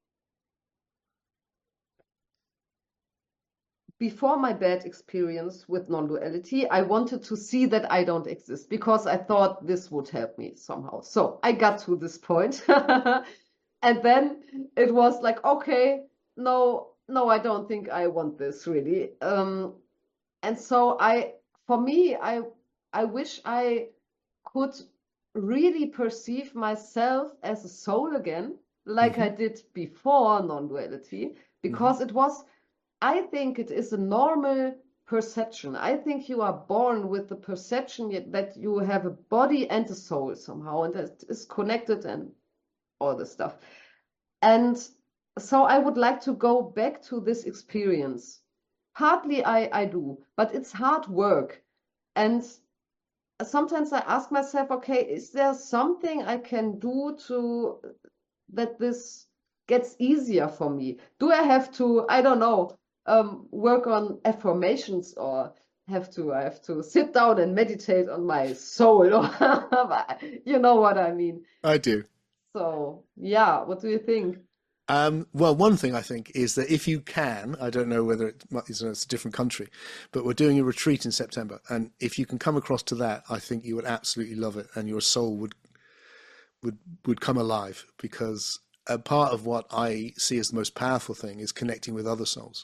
A: Before my bad experience with non-duality, I wanted to see that I don't exist because I thought this would help me somehow. So I got to this point. And then it was like, okay, no, no, I don't think I want this really. Um, and so I, for me, I, I wish I could really perceive myself as a soul again, like
B: Hmm.
A: I did before non-duality,
B: Hmm.
A: because it was, I think it is a normal perception. I think you are born with the perception that you have a body and a soul somehow, and that is connected and all this stuff. And so I would like to go back to this experience. Partly I, I do, but it's hard work. And sometimes I ask myself, okay, is there something I can do to that this gets easier for me? Do I have to, I don't know, um, work on affirmations, or have to, I have to sit down and meditate on my soul, or you know what I mean?
B: I do.
A: So, yeah, what do you think?
B: Um, well, one thing I think is that if you can, I don't know whether it might, it's a different country, but we're doing a retreat in September, and if you can come across to that, I think you would absolutely love it, and your soul would would would come alive because a part of what I see as the most powerful thing is connecting with other souls,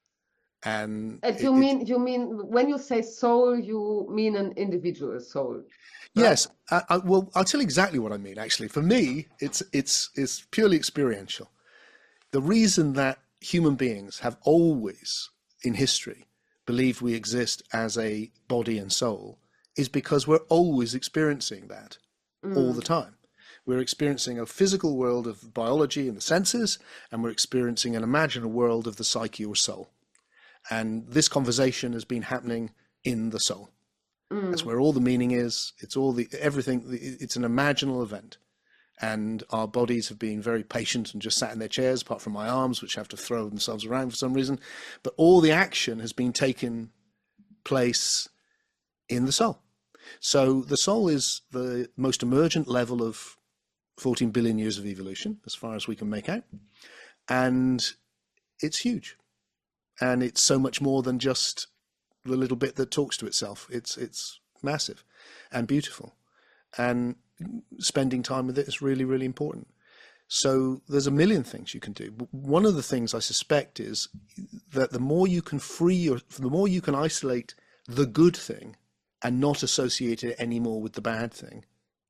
B: and
A: And
B: it,
A: you
B: it
A: mean, you mean when you say soul, you mean an individual soul, right?
B: yes, I, I, well, I'll tell you exactly what I mean. Actually, for me, it's it's it's purely experiential. The reason that human beings have always in history believed we exist as a body and soul is because we're always experiencing that all the
A: Mm,
B: time. We're experiencing a physical world of biology and the senses, and we're experiencing an imaginal world of the psyche or soul. And this conversation has been happening in the soul. That's
A: mm,
B: where all the meaning is. It's all the everything. It's an imaginal event, and our bodies have been very patient and just sat in their chairs, apart from my arms, which have to throw themselves around for some reason. But all the action has been taken place in the soul. So the soul is the most emergent level of fourteen billion years of evolution, as far as we can make out. And it's huge. And it's so much more than just the little bit that talks to itself. It's it's massive and beautiful. And spending time with it is really, really important. So there's a million things you can do. But one of the things I suspect is that the more you can free your, the more you can isolate the good thing and not associate it anymore with the bad thing,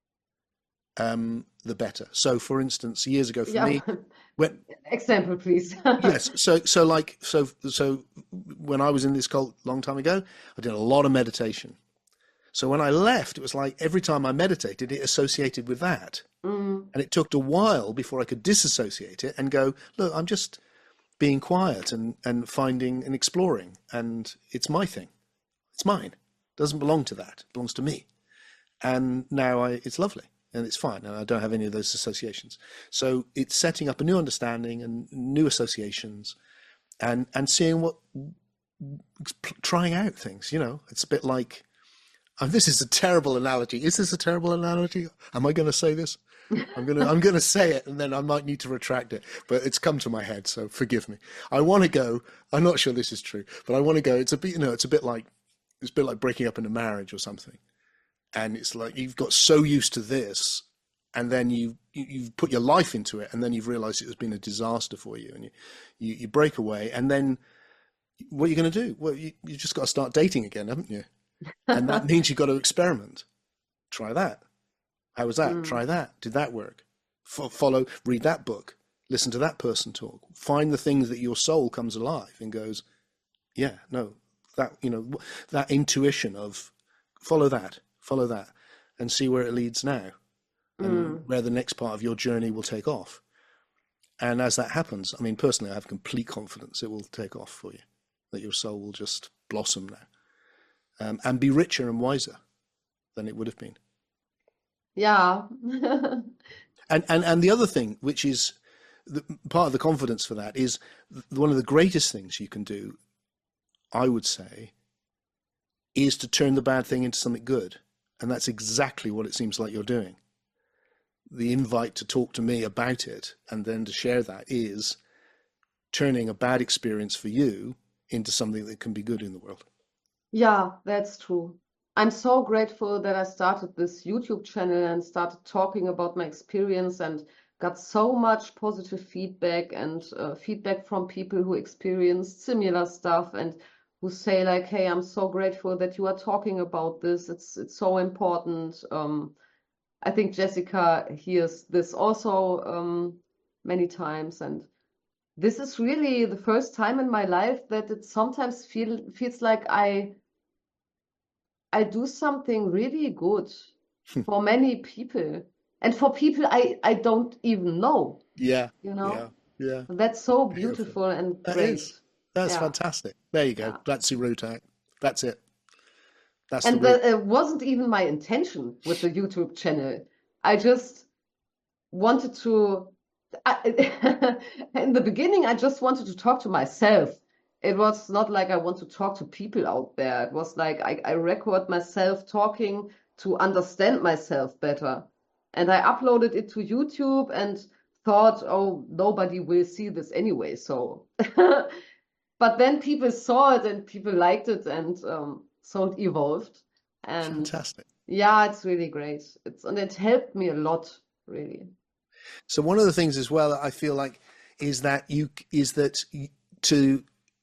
B: um, the better. So, for instance, years ago for
A: yeah.
B: me, when
A: Example, please.
B: yes, so so like so so when I was in this cult a long time ago, I did a lot of meditation. So when I left, it was like every time I meditated, it associated with that.
A: Mm,
B: And it took a while before I could disassociate it and go, look, I'm just being quiet and, and finding and exploring. And it's my thing. It's mine. It doesn't belong to that. It belongs to me. and now I, it's lovely and it's fine, and I don't have any of those associations. So it's setting up a new understanding and new associations, and and seeing what, trying out things. You know, it's a bit like, and this is a terrible analogy. Is this a terrible analogy? Am I going to say this? I'm gonna I'm gonna say it, and then I might need to retract it. But it's come to my head, so forgive me. I want to go. I'm not sure this is true, but I want to go. It's a bit, you know, it's a bit like it's a bit like breaking up in a marriage or something. And it's like you've got so used to this, and then you, you you've put your life into it, and then you've realised it has been a disaster for you, and you you, you break away, and then what are you going to do? Well, you you just got to start dating again, haven't you? And that means you've got to experiment. Try that. How was that?
A: Mm.
B: Try that. Did that work? F- follow, read that book, listen to that person talk, find the things that your soul comes alive and goes, yeah, no, that, you know, that intuition of follow that, follow that, and see where it leads now, and
A: Mm.
B: where the next part of your journey will take off. And as that happens, I mean, personally, I have complete confidence it will take off for you, that your soul will just blossom now, um, and be richer and wiser than it would have been.
A: Yeah.
B: And, and and the other thing, which is the, part of the confidence for that, is one of the greatest things you can do, I would say, is to turn the bad thing into something good. And that's exactly what it seems like you're doing. The invite to talk to me about it and then to share that is turning a bad experience for you into something that can be good in the world.
A: Yeah, that's true. I'm so grateful that I started this YouTube channel and started talking about my experience and got so much positive feedback and uh, feedback from people who experienced similar stuff and who say like, hey, I'm so grateful that you are talking about this. It's it's so important. Um, I think Jessica hears this also um, many times, and this is really the first time in my life that it sometimes feel feels like I I do something really good for many people and for people I, I don't even know,
B: Yeah,
A: you
B: yeah,
A: know?
B: yeah.
A: That's so
B: Beautiful.
A: beautiful and
B: That
A: great.
B: is. That's
A: Yeah,
B: fantastic. There you go.
A: yeah.
B: That's your route out. That's it. That's the
A: And
B: route.
A: that uh, wasn't even my intention with the YouTube channel. I just wanted to, I, in the beginning, I just wanted to talk to myself. It was not like I want to talk to people out there. It was like I, I record myself talking to understand myself better. And I uploaded it to YouTube and thought, oh, nobody will see this anyway. So, but then people saw it and people liked it, and um, so it evolved. And
B: Fantastic.
A: yeah, it's really great. It's and it helped me a lot, really.
B: So one of the things as well that I feel like is that you is that y- to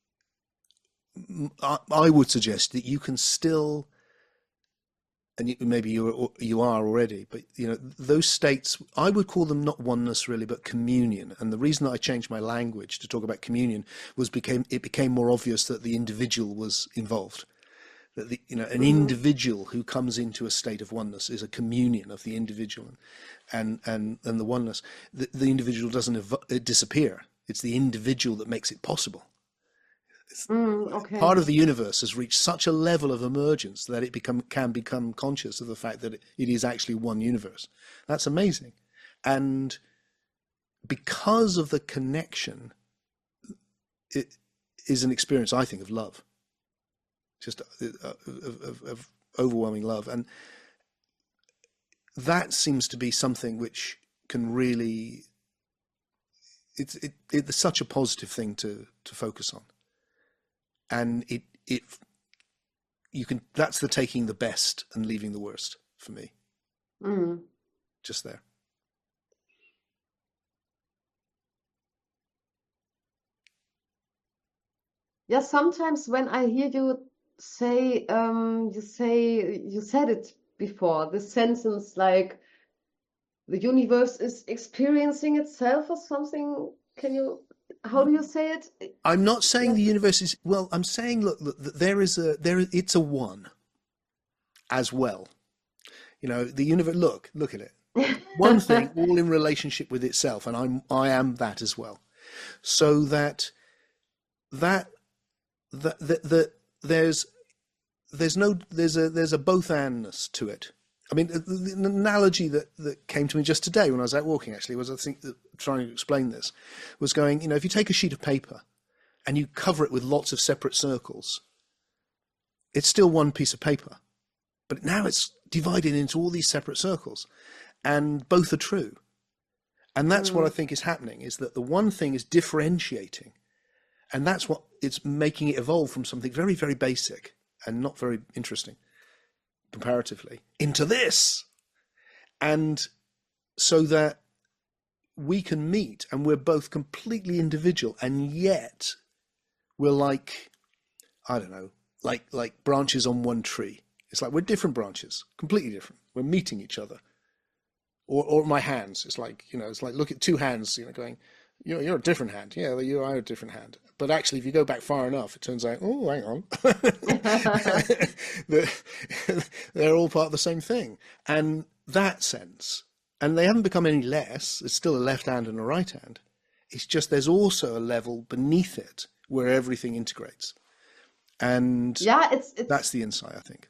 B: I, I would suggest that you can still, and you, maybe you you are already, but you know those states, I would call them not oneness really, but communion. And the reason that I changed my language to talk about communion was became it became more obvious that the individual was involved. That the, you know an
A: Hmm.
B: individual who comes into a state of oneness is a communion of the individual, and and and the oneness. The, the individual doesn't ev- disappear. It's the individual that makes it possible.
A: Mm,
B: Part
A: okay.
B: of the universe has reached such a level of emergence that it become can become conscious of the fact that it, it is actually one universe. That's amazing, and because of the connection, it is an experience, I think, of love, just uh, of, of, of overwhelming love, and that seems to be something which can really it's it, it's such a positive thing to to focus on, and it it you can that's the taking the best and leaving the worst for me,
A: Mm.
B: just there.
A: Yeah, sometimes when I hear you say, um, you say, you said it before, this sentence like the universe is experiencing itself or something. Can you, how do you say it?
B: I'm not saying
A: Like,
B: the universe is, well, I'm saying look, look that there is a there it's a one as well. You know, the universe, look look at it, one thing all in relationship with itself, and i'm I am that as well, so that that that that, that there's there's no there's a there's a both andness to it. I mean, the, the analogy that, that came to me just today when I was out walking, actually, was I think that trying to explain this was going, you know, if you take a sheet of paper and you cover it with lots of separate circles, it's still one piece of paper, but now it's divided into all these separate circles, and both are true. And that's mm. what I think is happening, is that the one thing is differentiating, and that's what it's making it evolve from something very, very basic and not very interesting comparatively into this. And so that we can meet and we're both completely individual, and yet we're like, I don't know, like like branches on one tree. It's like we're different branches, completely different. We're meeting each other. Or or my hands. It's like, you know, it's like look at two hands, you know, going, you're you're a different hand. Yeah, you are a different hand. But actually, if you go back far enough, it turns out, oh, hang on, they're, they're all part of the same thing. And that sense, and they haven't become any less. It's still a left hand and a right hand. It's just there's also a level beneath it where everything integrates. And
A: yeah, it's, it's
B: that's the insight, I think.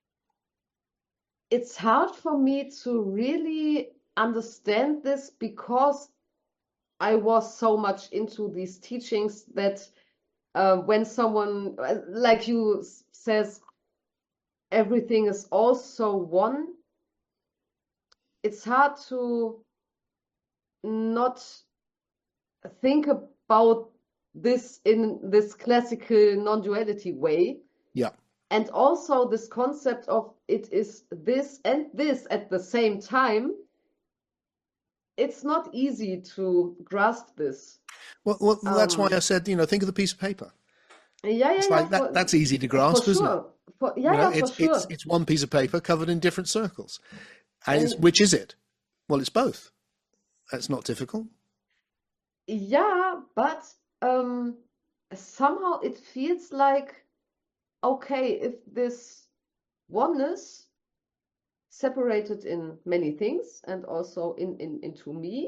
A: It's hard for me to really understand this because I was so much into these teachings that uh, when someone like you says everything is also one, it's hard to not think about this in this classical non-duality way.
B: Yeah.
A: And also this concept of it is this and this at the same time. It's not easy to grasp this.
B: Well, well that's
A: um,
B: why I said, you know, think of the piece of paper.
A: Yeah, yeah,
B: it's
A: yeah.
B: Like that,
A: for,
B: that's easy to grasp,
A: for
B: isn't
A: sure.
B: it?
A: For, yeah,
B: you know,
A: yeah,
B: it's,
A: for sure.
B: It's, it's one piece of paper covered in different circles. And,
A: And
B: it's, which is it? Well, it's both. That's not difficult.
A: Yeah, but um, somehow it feels like, okay, if this oneness separated in many things and also in, in into me,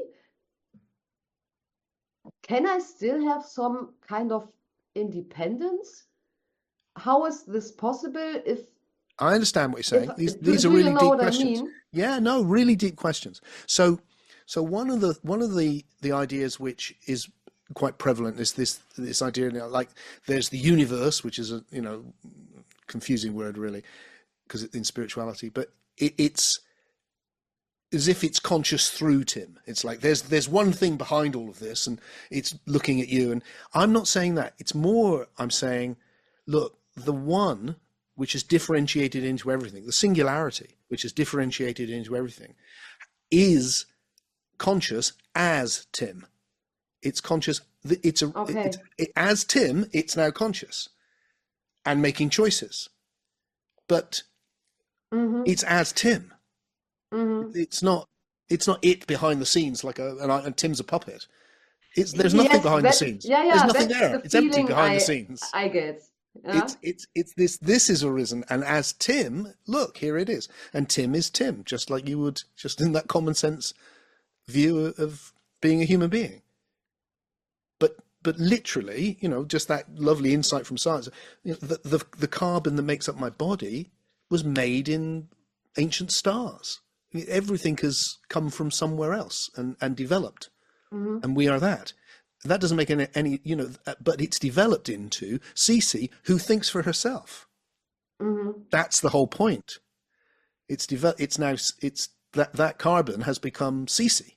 A: can I still have some kind of independence? How is this possible if
B: I understand what you're saying.
A: if
B: These
A: do,
B: these are
A: do you
B: really
A: know
B: deep
A: what I
B: questions.
A: mean?
B: Yeah, no, really deep questions. So so one of the one of the the ideas which is quite prevalent is this this idea, you know, like there's the universe, which is a, you know, confusing word really because in spirituality, but it, it's as if it's conscious through Tim. It's like there's there's one thing behind all of this and it's looking at you. And I'm not saying that. It's more I'm saying, look, the one which is differentiated into everything, the singularity which is differentiated into everything, is conscious as Tim. It's conscious. It's a
A: Okay.
B: it's, it, as Tim. It's now conscious and making choices, but
A: Mm-hmm.
B: it's as Tim.
A: Mm-hmm.
B: It's not. It's not it behind the scenes like a and, I, and Tim's a puppet. It's there's nothing
A: Yes,
B: behind
A: that,
B: the scenes.
A: yeah, yeah,
B: There's nothing
A: that's
B: there.
A: the
B: It's empty
A: feeling
B: behind
A: I
B: the scenes.
A: I get. Yeah.
B: It's it's it's this this is arisen, and as Tim, look, here it is, and Tim is Tim, just like you would just in that common sense view of being a human being. But but literally, you know, just that lovely insight from science. You know, the, the the carbon that makes up my body was made in ancient stars. I mean, everything has come from somewhere else and and developed,
A: Mm-hmm.
B: and we are that. That doesn't make any, any, you know, but it's developed into Cece, who thinks for herself.
A: Mm-hmm.
B: That's the whole point. It's developed. It's now. It's that that carbon has become Cece,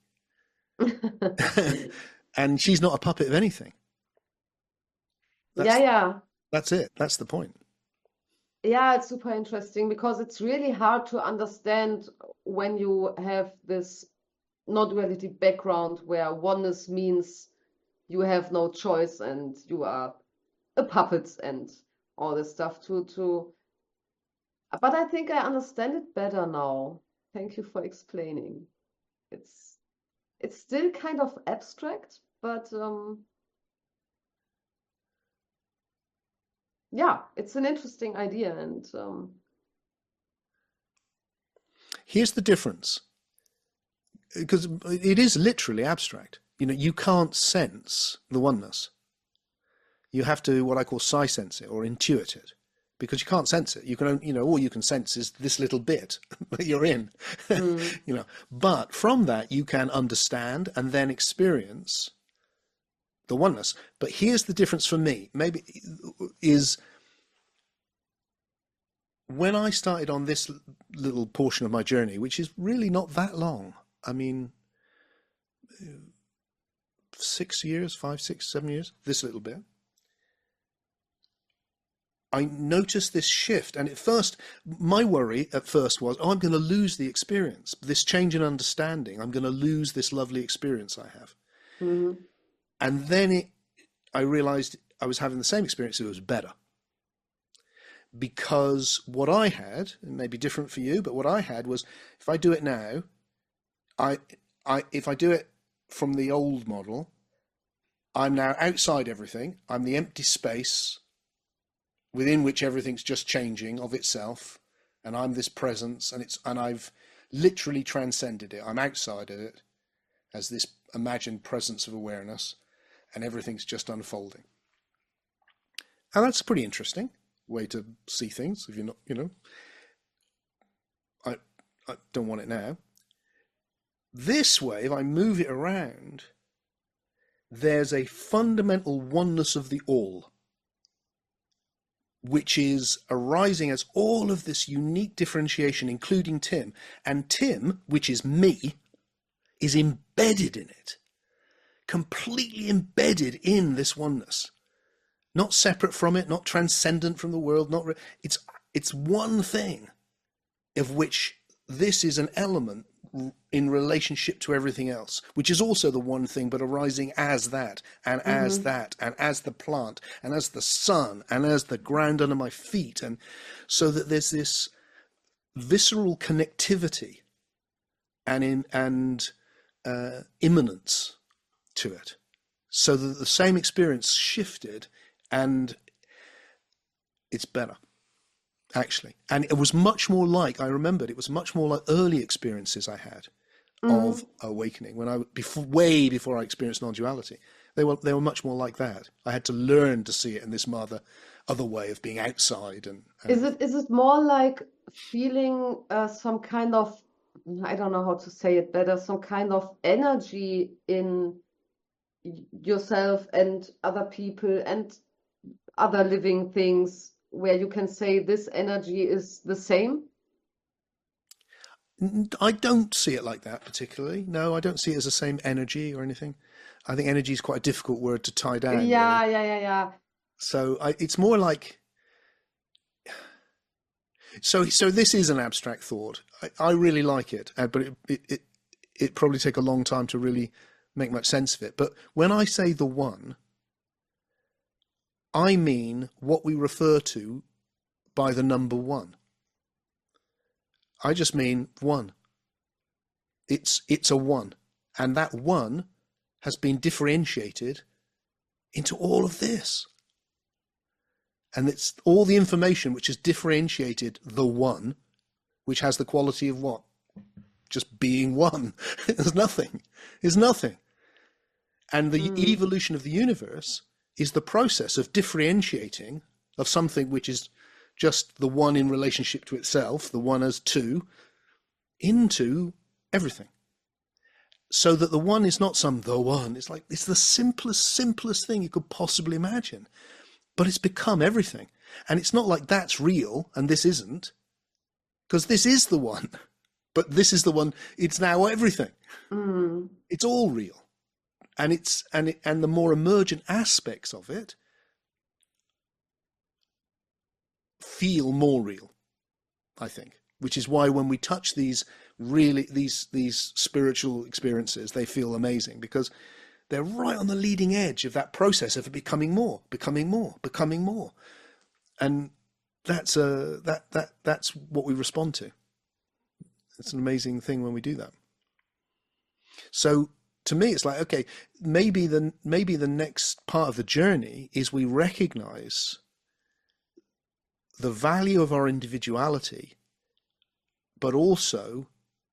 B: and she's not a puppet of anything. That's,
A: Yeah, yeah.
B: That's it. That's the point.
A: Yeah, it's super interesting because it's really hard to understand when you have this non-duality background where oneness means you have no choice and you are a puppet and all this stuff to to but I think I understand it better now. Thank you for explaining. It's it's still kind of abstract, but um yeah, it's an interesting idea and um
B: Here's the difference, because it is literally abstract. You know, you can't sense the oneness. You have to, what I call psi-sense it or intuit it. because you can't sense it. You can, only, you know, all you can sense is this little bit that you're in,
A: Mm.
B: you know. But from that, you can understand and then experience the oneness. But here's the difference for me, maybe, is when I started on this little portion of my journey, which is really not that long. I mean, six years, five, six, seven years, this little bit. I noticed this shift, and at first, my worry at first was, oh, I'm going to lose the experience, this change in understanding. I'm going to lose this lovely experience I have.
A: Mm.
B: And then it, I realized I was having the same experience, it was better. Because what I had, it may be different for you, but what I had was, if I do it now, I, I, if I do it from the old model, I'm now outside everything. I'm the empty space within which everything's just changing of itself, and I'm this presence, and it's and I've literally transcended it. I'm outside of it as this imagined presence of awareness, and everything's just unfolding. And that's a pretty interesting way to see things. If you're not, you know, I I don't want it now. This way, if I move it around, there's a fundamental oneness of the all, which is arising as all of this unique differentiation, including Tim. And Tim, which is me, is embedded in it, completely embedded in this oneness, not separate from it, not transcendent from the world. Not re- it's it's one thing, of which this is an element in relationship to everything else, which is also the one thing, but arising as that, and mm-hmm. as that, and as the plant, and as the sun, and as the ground under my feet. And so that there's this visceral connectivity and in and uh, immanence to it, so that the same experience shifted, and it's better. Actually, and it was much more like, I remembered, it was much more like early experiences I had mm. of awakening when I before, way before I experienced non-duality. They were they were much more like that. I had to learn to see it in this other other way of being outside. And, and
A: is it is it more like feeling uh, some kind of, I don't know how to say it better, some kind of energy in yourself and other people and other living things, where you can say this energy is the same?
B: I don't see it like that particularly. No, I don't see it as the same energy or anything. I think energy is quite a difficult word to tie down.
A: Yeah,
B: really.
A: yeah, yeah, yeah.
B: So I, it's more like, so so this is an abstract thought. I, I really like it, but it, it it it probably take a long time to really make much sense of it. But when I say the one, I mean what we refer to by the number one. I just mean one. It's it's a one. And that one has been differentiated into all of this. And it's all the information which has differentiated the one, which has the quality of what? Just being one. There's nothing. There's nothing. And the mm. evolution of the universe is the process of differentiating of something which is just the one in relationship to itself, the one as two, into everything. So that the one is not some the one. It's like, it's the simplest, simplest thing you could possibly imagine. But it's become everything. And it's not like that's real and this isn't. Because this is the one. But this is the one, it's now everything. Mm. It's all real. And it's and it, and the more emergent aspects of it feel more real, I think. Which is why when we touch these really these these spiritual experiences, they feel amazing, because they're right on the leading edge of that process of becoming more, becoming more, becoming more, and that's a that that that's what we respond to. It's an amazing thing when we do that. So. To me, it's like, okay, maybe the maybe the next part of the journey is we recognize the value of our individuality, but also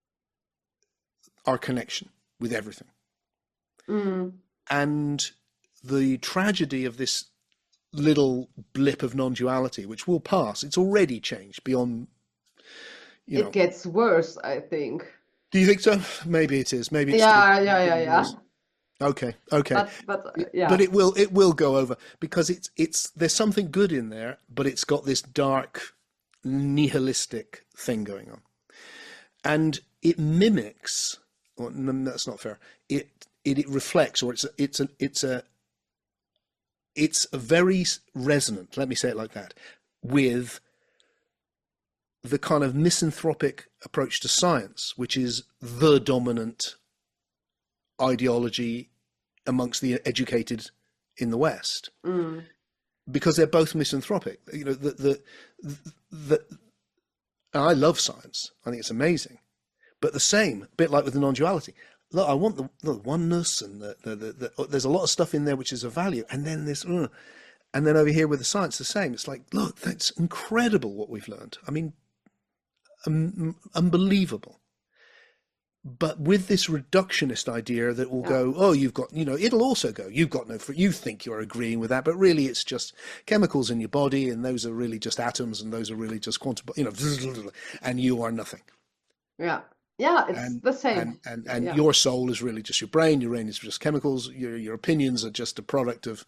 B: our connection with everything. Mm. And the tragedy of this little blip of non-duality, which will pass. It's already changed beyond, you
A: It
B: know.
A: gets worse, I think.
B: Do you think so? Maybe it is. Maybe it's still
A: Yeah, yeah, yeah,
B: getting
A: yeah.
B: worse. Okay, okay.
A: But but uh,
B: It-
A: yeah,
B: but it will it will go over because it's it's there's something good in there, but it's got this dark nihilistic thing going on, and it mimics. Well, no, that's not fair. It it, it reflects, or it's a, it's a it's a it's a very resonant. Let me say it like that, with the kind of misanthropic approach to science, which is the dominant ideology amongst the educated in the West,
A: mm,
B: because they're both misanthropic. You know, the the, the, and I love science. I think it's amazing, but the same, a bit like with the non-duality. Look, I want the, the oneness, and the, the, the, the there's a lot of stuff in there which is of value, and then this, uh, and then over here with the science, the same. It's like, look, that's incredible what we've learned. I mean, um, unbelievable. But with this reductionist idea that will
A: yeah,
B: go, oh, you've got, you know, it'll also go, you've got no, you think you're agreeing with that, but really it's just chemicals in your body, and those are really just atoms, and those are really just quantum, you know, and you are nothing.
A: yeah, yeah. It's
B: And
A: the same.
B: and and and
A: Yeah,
B: your soul is really just your brain. Your brain is just chemicals. Your your opinions are just a product of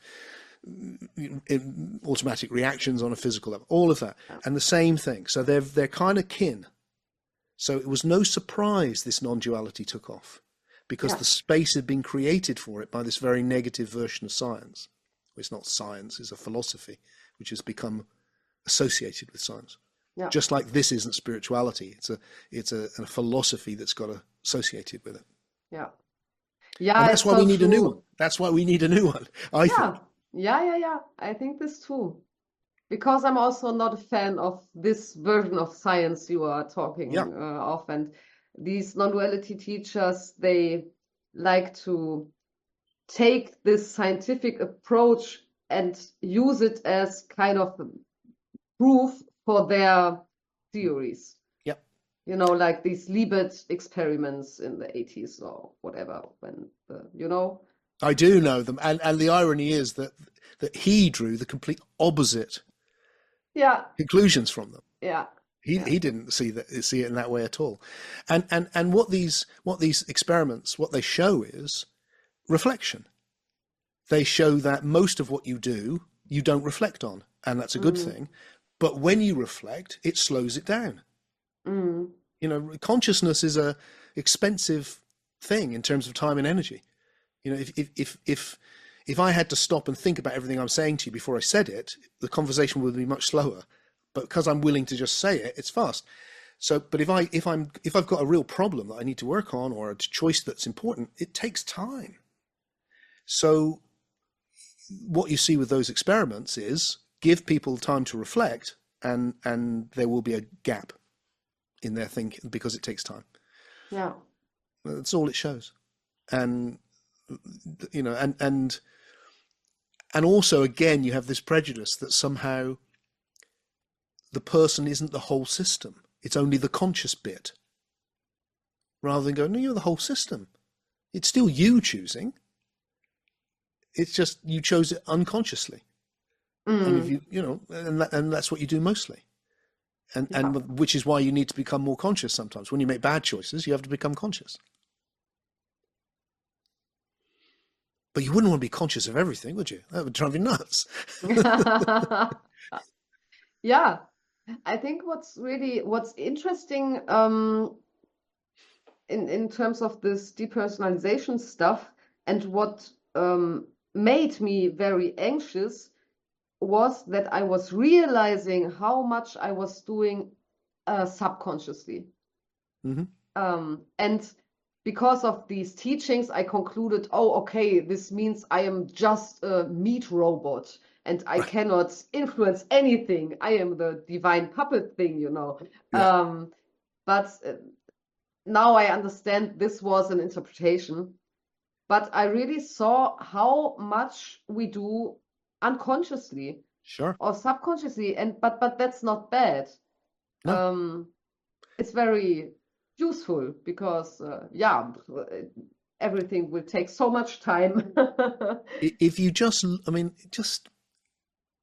B: mm, automatic reactions on a physical level. All of that,
A: yeah,
B: and the same thing. So they're they're kind of kin. So it was no surprise this non-duality took off, because
A: yeah,
B: the space had been created for it by this very negative version of science. It's not science; it's a philosophy which has become associated with science.
A: yeah,
B: Just like this isn't spirituality; it's a it's a, a philosophy that's got associated with it.
A: yeah,
B: And
A: yeah.
B: that's
A: It's
B: why
A: so
B: we need a new one.
A: true.
B: That's why we need a new one, I
A: Yeah,
B: think.
A: yeah, yeah, yeah. I think this too. Because I'm also not a fan of this version of science you are
B: Yeah,
A: talking uh, of, and these non-duality teachers, they like to take this scientific approach and use it as kind of proof for their theories.
B: yeah.
A: You know, like these Libet experiments in the eighties or whatever, when the, you know,
B: I do know them, and and the irony is that that he drew the complete opposite
A: yeah,
B: conclusions from them.
A: yeah,
B: He
A: yeah,
B: he didn't see that see it in that way at all. And and and what these what these experiments what they show is reflection. They show that most of what you do you don't reflect on, and that's a good
A: mm,
B: thing. But when you reflect, it slows it down.
A: mm,
B: You know, consciousness is a expensive thing in terms of time and energy. You know, if if if if if I had to stop and think about everything I'm saying to you before I said it, the conversation would be much slower. But because I'm willing to just say it, it's fast. So, but if I if I'm if I've got a real problem that I need to work on, or a choice that's important, it takes time. So what you see with those experiments is give people time to reflect, and and there will be a gap in their thinking because it takes time.
A: yeah,
B: That's all it shows. And you know, and and and also again you have this prejudice that somehow the person isn't the whole system, it's only the conscious bit, rather than going, no, you're the whole system. It's still you choosing, it's just you chose it unconsciously. And if
A: mm,
B: you you know and that, and that's what you do mostly. And
A: yeah,
B: and which is why you need to become more conscious sometimes. When you make bad choices, you have to become conscious. But you wouldn't want to be conscious of everything, would you? That would drive you nuts.
A: yeah. I think what's really what's interesting um, in in terms of this depersonalization stuff, and what um, made me very anxious was that I was realizing how much I was doing uh, subconsciously.
B: Hmm.
A: Um, and because of these teachings, I concluded, oh, okay, this means I am just a meat robot and I
B: Right.
A: cannot influence anything. I am the divine puppet thing, you know.
B: Yeah.
A: Um, but uh, now I understand this was an interpretation. But I really saw how much we do unconsciously
B: Sure.
A: or subconsciously, and but but that's not bad.
B: No.
A: Um, it's very useful because uh, yeah, everything will take so much time.
B: If you just, I mean, just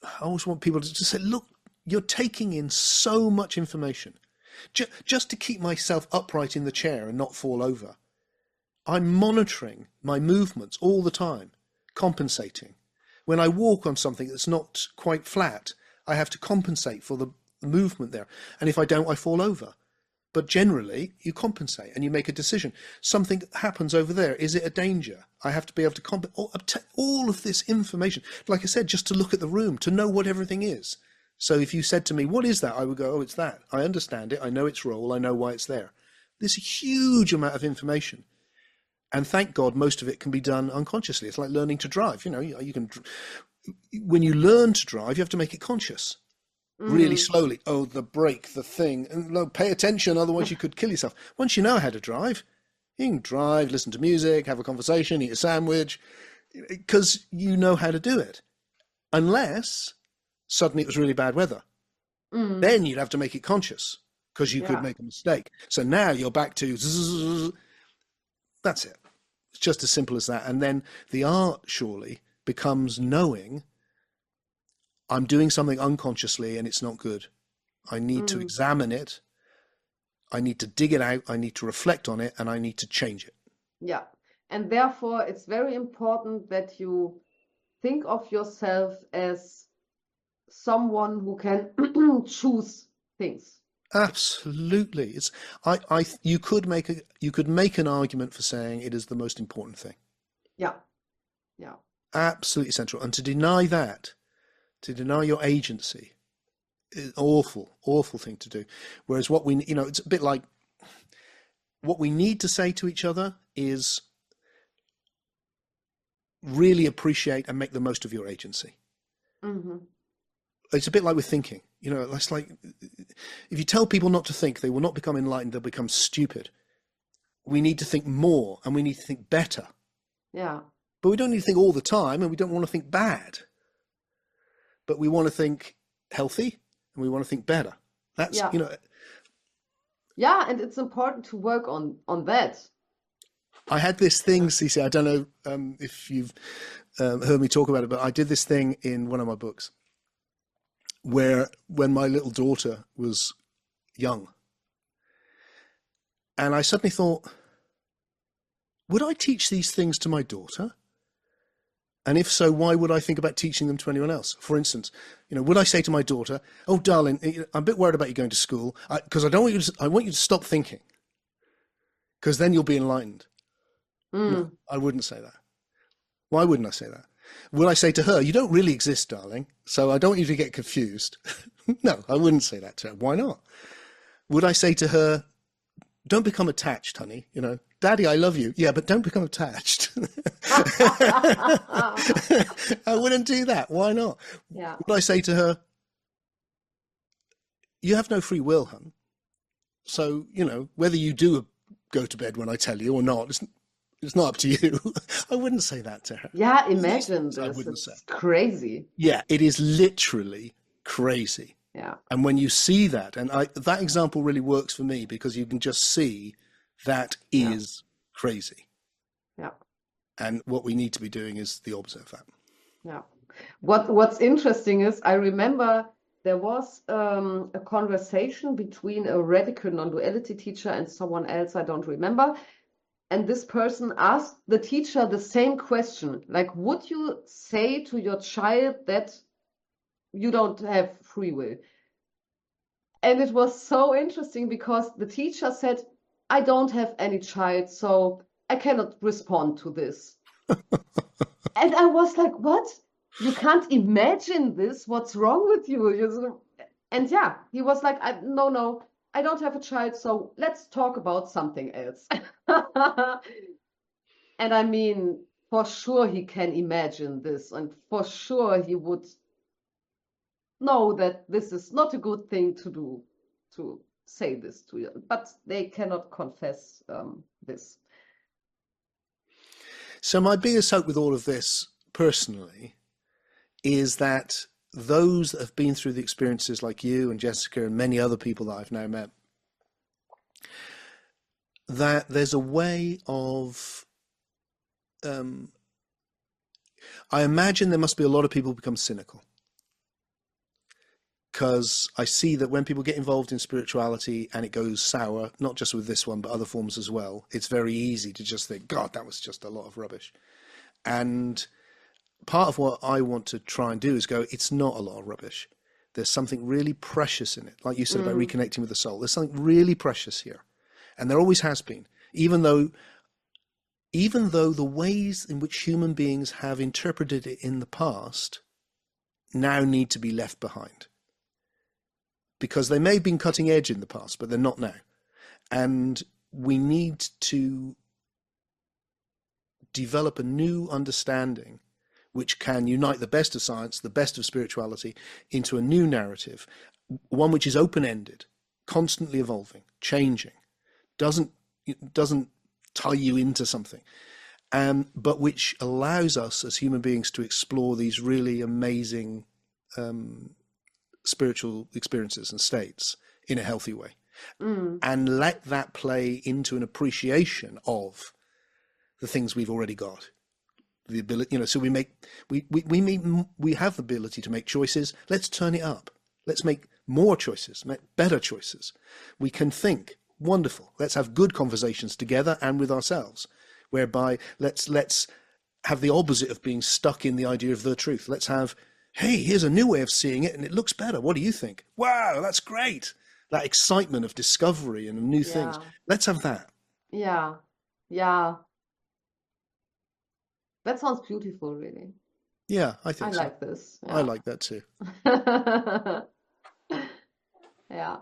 B: I always want people to just say, look, you're taking in so much information. Just, just to keep myself upright in the chair and not fall over, I'm monitoring my movements all the time, compensating. When I walk on something that's not quite flat, I have to compensate for the movement there. And if I don't, I fall over. But generally, you compensate and you make a decision. Something happens over there. Is it a danger? I have to be able to compensate. All of this information, like I said, just to look at the room, to know what everything is. So if you said to me, what is that? I would go, oh, it's that. I understand it. I know its role. I know why it's there. There's a huge amount of information. And thank God, most of it can be done unconsciously. It's like learning to drive. You know, you can, when you learn to drive, you have to make it conscious. Mm. Really slowly. Oh, the brake, the thing. And no, pay attention, otherwise you could kill yourself. Once you know how to drive, you can drive, listen to music, have a conversation, eat a sandwich, because you know how to do it. Unless suddenly it was really bad weather. Mm. Then you'd have to make it conscious, because you yeah. could make a mistake. So now you're back to zzz, that's it. It's just as simple as that. And then the art surely becomes knowing I'm doing something unconsciously and it's not good. I need mm. to examine it. I need to dig it out. I need to reflect on it, and I need to change it.
A: Yeah. And therefore, it's very important that you think of yourself as someone who can choose things.
B: Absolutely. It's I, I you could make a you could make an argument for saying it is the most important thing.
A: Yeah. Yeah.
B: Absolutely essential. And to deny that, to deny your agency, is awful, awful thing to do. Whereas what we you know, it's a bit like what we need to say to each other is really appreciate and make the most of your agency. Mm-hmm. It's a bit like with thinking. You know, it's like if you tell people not to think, they will not become enlightened, they'll become stupid. We need to think more, and we need to think better.
A: Yeah.
B: But we don't need to think all the time, and we don't want to think bad. But we want to think healthy, and we want to think better. That's, yeah. you know.
A: Yeah, and it's important to work on, on that.
B: I had this thing, Cece, I don't know um, if you've um, heard me talk about it, but I did this thing in one of my books, where when my little daughter was young, and I suddenly thought, would I teach these things to my daughter? And if so, why would I think about teaching them to anyone else? For instance, you know, would I say to my daughter, oh, darling, I'm a bit worried about you going to school because I, I don't want you to, I want you to stop thinking, because then you'll be enlightened. Mm. No, I wouldn't say that. Why wouldn't I say that? Would I say to her, you don't really exist, darling, so I don't want you to get confused? No, I wouldn't say that to her. Why not? Would I say to her, don't become attached, honey? You know, Daddy, I love you. Yeah, but don't become attached. I wouldn't do that. Why not?
A: Yeah.
B: Would I say to her, you have no free will, hun. So, you know, whether you do go to bed when I tell you or not, it's, it's not up to you. I wouldn't say that to her.
A: Yeah, imagine this.
B: I wouldn't
A: it's
B: say.
A: Crazy.
B: Yeah, it is literally crazy.
A: Yeah.
B: And when you see that, and I, that example really works for me because you can just see that is yeah. crazy.
A: Yeah.
B: And what we need to be doing is the opposite of that.
A: Yeah. What What's interesting is I remember there was um, a conversation between a radical non-duality teacher and someone else, I don't remember. And this person asked the teacher the same question, like, would you say to your child that you don't have free will? And it was so interesting because the teacher said, I don't have any child, so I cannot respond to this. And I was like, what? You can't imagine this? What's wrong with you? And yeah, he was like, I, no, no, I don't have a child, so let's talk about something else. And I mean, for sure he can imagine this, and for sure he would know that this is not a good thing to do, to say this to you, but they cannot confess um, this.
B: So my biggest hope with all of this personally is that those that have been through the experiences like you and Jessica and many other people that I've now met, that there's a way of, um, I imagine there must be a lot of people who become cynical. because I see that when people get involved in spirituality and it goes sour, not just with this one, but other forms as well, it's very easy to just think, God, that was just a lot of rubbish. And part of what I want to try and do is go, it's not a lot of rubbish. There's something really precious in it. Like you said about
A: Mm.
B: reconnecting with the soul. There's something really precious here. And there always has been, even though, even though the ways in which human beings have interpreted it in the past now need to be left behind. Because they may have been cutting edge in the past, but they're not now. And we need to develop a new understanding which can unite the best of science, the best of spirituality, into a new narrative, one which is open-ended, constantly evolving, changing, doesn't doesn't tie you into something, um, but which allows us as human beings to explore these really amazing um, spiritual experiences and states in a healthy way,
A: Mm.
B: and let that play into an appreciation of the things we've already got. The ability, you know, so we make, we, we, we, make, we have the ability to make choices. Let's turn it up. Let's make more choices, make better choices. We can think, wonderful. Let's have good conversations together and with ourselves, whereby let's, let's have the opposite of being stuck in the idea of the truth. Let's have, hey, here's a new way of seeing it and it looks better. What do you think? Wow, that's great. That excitement of discovery and new things.
A: Yeah.
B: Let's have that.
A: Yeah. Yeah. That sounds beautiful, really.
B: Yeah, I
A: I
B: think so.
A: like this.
B: I
A: Yeah.
B: like that too.
A: Yeah.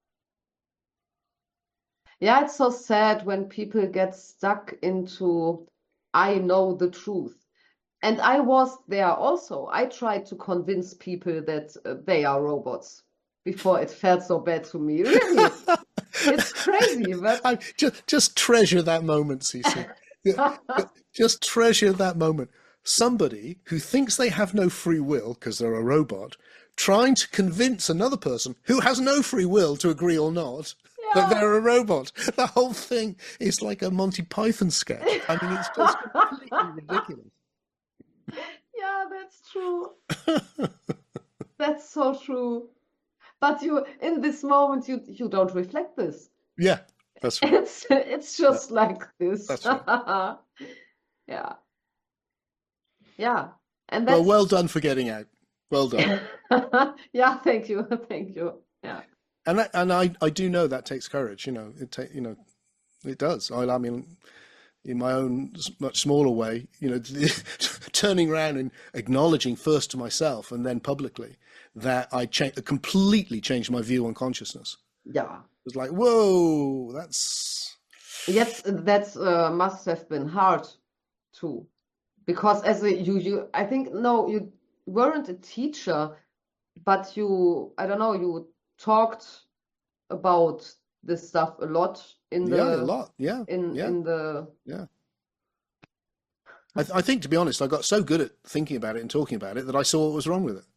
A: Yeah, it's so sad when people get stuck into, I know the truth. And I was there also. I tried to convince people that uh, they are robots before it felt so bad to me. Really, it's crazy, but
B: I just just treasure that moment, Cece. Yeah, just treasure that moment. Somebody who thinks they have no free will because they're a robot, trying to convince another person who has no free will to agree or not that
A: yeah.
B: they're a robot. The whole thing is like a Monty Python sketch. I mean, it's just completely ridiculous.
A: Yeah, that's true. That's so true. But you, in this moment, you you don't reflect this.
B: Yeah, that's right.
A: It's it's just like this.
B: That's right.
A: Yeah. Yeah. And
B: Well,
A: that's
B: well done for getting out. Well done.
A: yeah, thank you. Thank you. Yeah.
B: And that, and I, I do know that takes courage. You know, it take you know, it does. I, I mean, in my own much smaller way, you know, turning around and acknowledging first to myself and then publicly that I cha- completely changed my view on consciousness.
A: Yeah.
B: It was like, whoa, that's
A: Yes, that uh, must have been hard too. Because as a you you I think no, you weren't a teacher, but you I don't know, you talked about this stuff a lot in
B: yeah, a
A: the
B: lot. Yeah,
A: in
B: yeah,
A: in the
B: yeah. I, th- I think, to be honest, I got so good at thinking about it and talking about it that I saw what was wrong with it.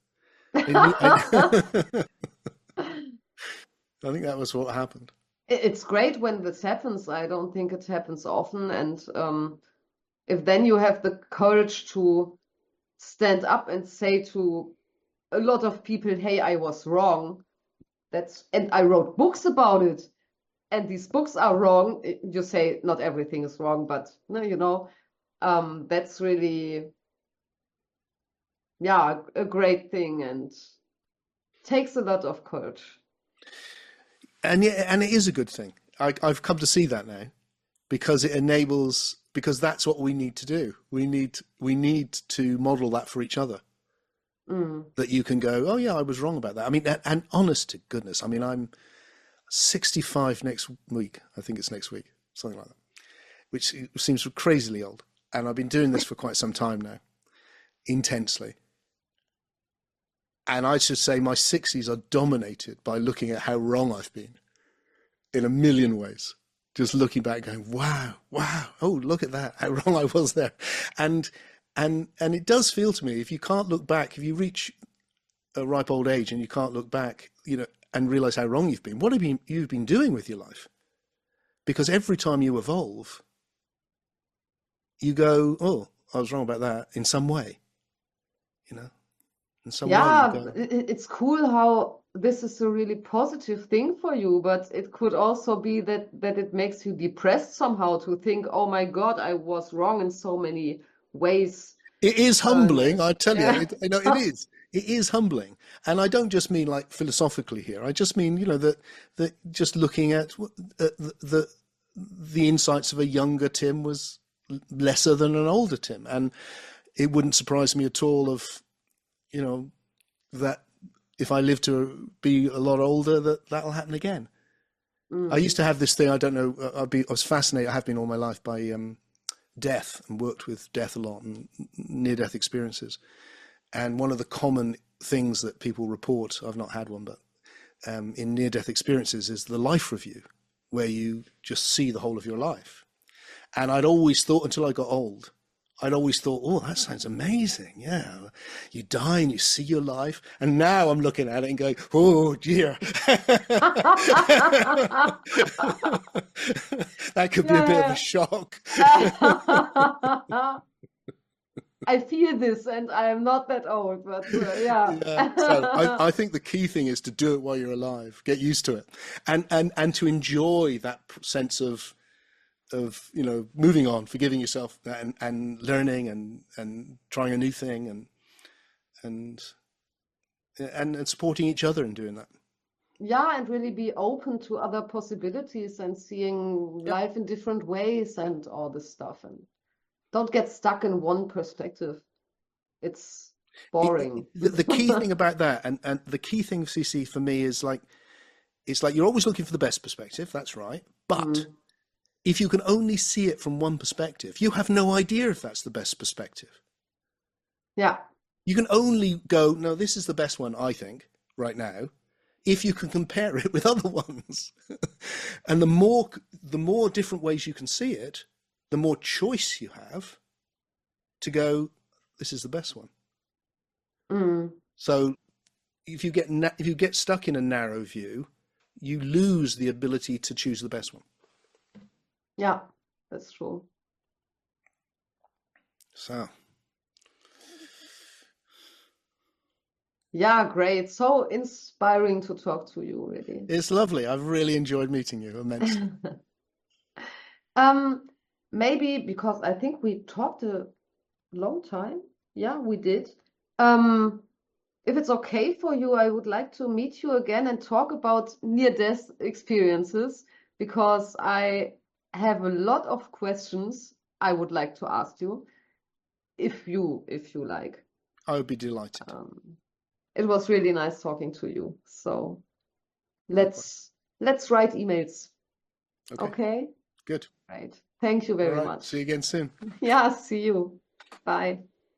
B: I, I think that was what happened.
A: It- It's great when this happens. I don't think it happens often. And um, if then you have the courage to stand up and say to a lot of people, hey, I was wrong. That's and I wrote books about it. And these books are wrong. It- You say not everything is wrong, but no, you know, um, that's really, yeah, a great thing and takes a lot of courage.
B: And yeah, and it is a good thing. I, I've come to see that now, because it enables, because that's what we need to do. We need we need to model that for each other.
A: Mm.
B: That you can go, oh yeah, I was wrong about that. I mean, and, and honest to goodness, I mean, I'm sixty-five next week. I think it's next week, something like that, which seems crazily old. And I've been doing this for quite some time now, intensely. And I should say my sixties are dominated by looking at how wrong I've been in a million ways. Just looking back going, wow, wow, oh, look at that, how wrong I was there. And and and it does feel to me, if you can't look back, if you reach a ripe old age and you can't look back, you know, and realize how wrong you've been, what have you, you've been doing with your life? Because every time you evolve, you go, oh, I was wrong about that in some way, you know. And somewhere you
A: Yeah,
B: go,
A: i- i- it's cool how this is a really positive thing for you, but it could also be that that it makes you depressed somehow to think, oh my God, I was wrong in so many ways.
B: it is
A: Uh,
B: humbling. I tell you,
A: yeah.
B: it, you know, it is. It is humbling, and I don't just mean like philosophically here. I just mean, you know, that that just looking at uh, the, the the insights of a younger Tim was lesser than an older Tim, and it wouldn't surprise me at all if, you know, that if I live to be a lot older, that that'll happen again. I
A: Mm.
B: used to have this thing. I don't know. uh, I'd be. I was fascinated. I have been all my life by um, death and worked with death a lot and near-death experiences. And one of the common things that people report, I've not had one, but um, in near-death experiences is the life review, where you just see the whole of your life. And I'd always thought, until I got old, I'd always thought, oh, that sounds amazing. Yeah. You die and you see your life. And now I'm looking at it and going, oh, dear. That could be a bit of a
A: Yeah.
B: shock.
A: I feel this, and I am not that old, but uh, yeah.
B: Yeah. So I, I think the key thing is to do it while you're alive, get used to it, and, and, and to enjoy that sense of, of, you know, moving on, forgiving yourself and, and learning and, and trying a new thing and, and, and, and supporting each other in doing that.
A: Yeah, and really be open to other possibilities and seeing
B: Yeah.
A: life in different ways and all this stuff. And don't get stuck in one perspective. It's
B: It, it,
A: boring.
B: the, the key thing about that, and, and the key thing, C C, for me is like, it's like you're always looking for the best perspective. That's right. But
A: Mm.
B: if you can only see it from one perspective, you have no idea if that's the best perspective.
A: Yeah.
B: You can only go, no, this is the best one, I think, right now, if you can compare it with other ones. And the more the more different ways you can see it, the more choice you have to go, this is the best one.
A: Mm.
B: So if you get na- if you get stuck in a narrow view, you lose the ability to choose the best one.
A: Yeah, that's true.
B: So
A: Yeah, great. So inspiring to talk to you, really.
B: it's lovely. I've really enjoyed meeting you immensely.
A: Um, maybe because I think we talked a long time. Yeah, we did. Um, if it's okay for you, I would like to meet you again and talk about near-death experiences because I have a lot of questions I would like to ask you if you if you like.
B: I would be delighted.
A: Um, it was really nice talking to you. So
B: Likewise.
A: let's let's write emails.
B: Okay,
A: Okay?
B: good.
A: Right. Thank you
B: All
A: very
B: right.
A: much.
B: See you again soon.
A: Yeah, see you. Bye.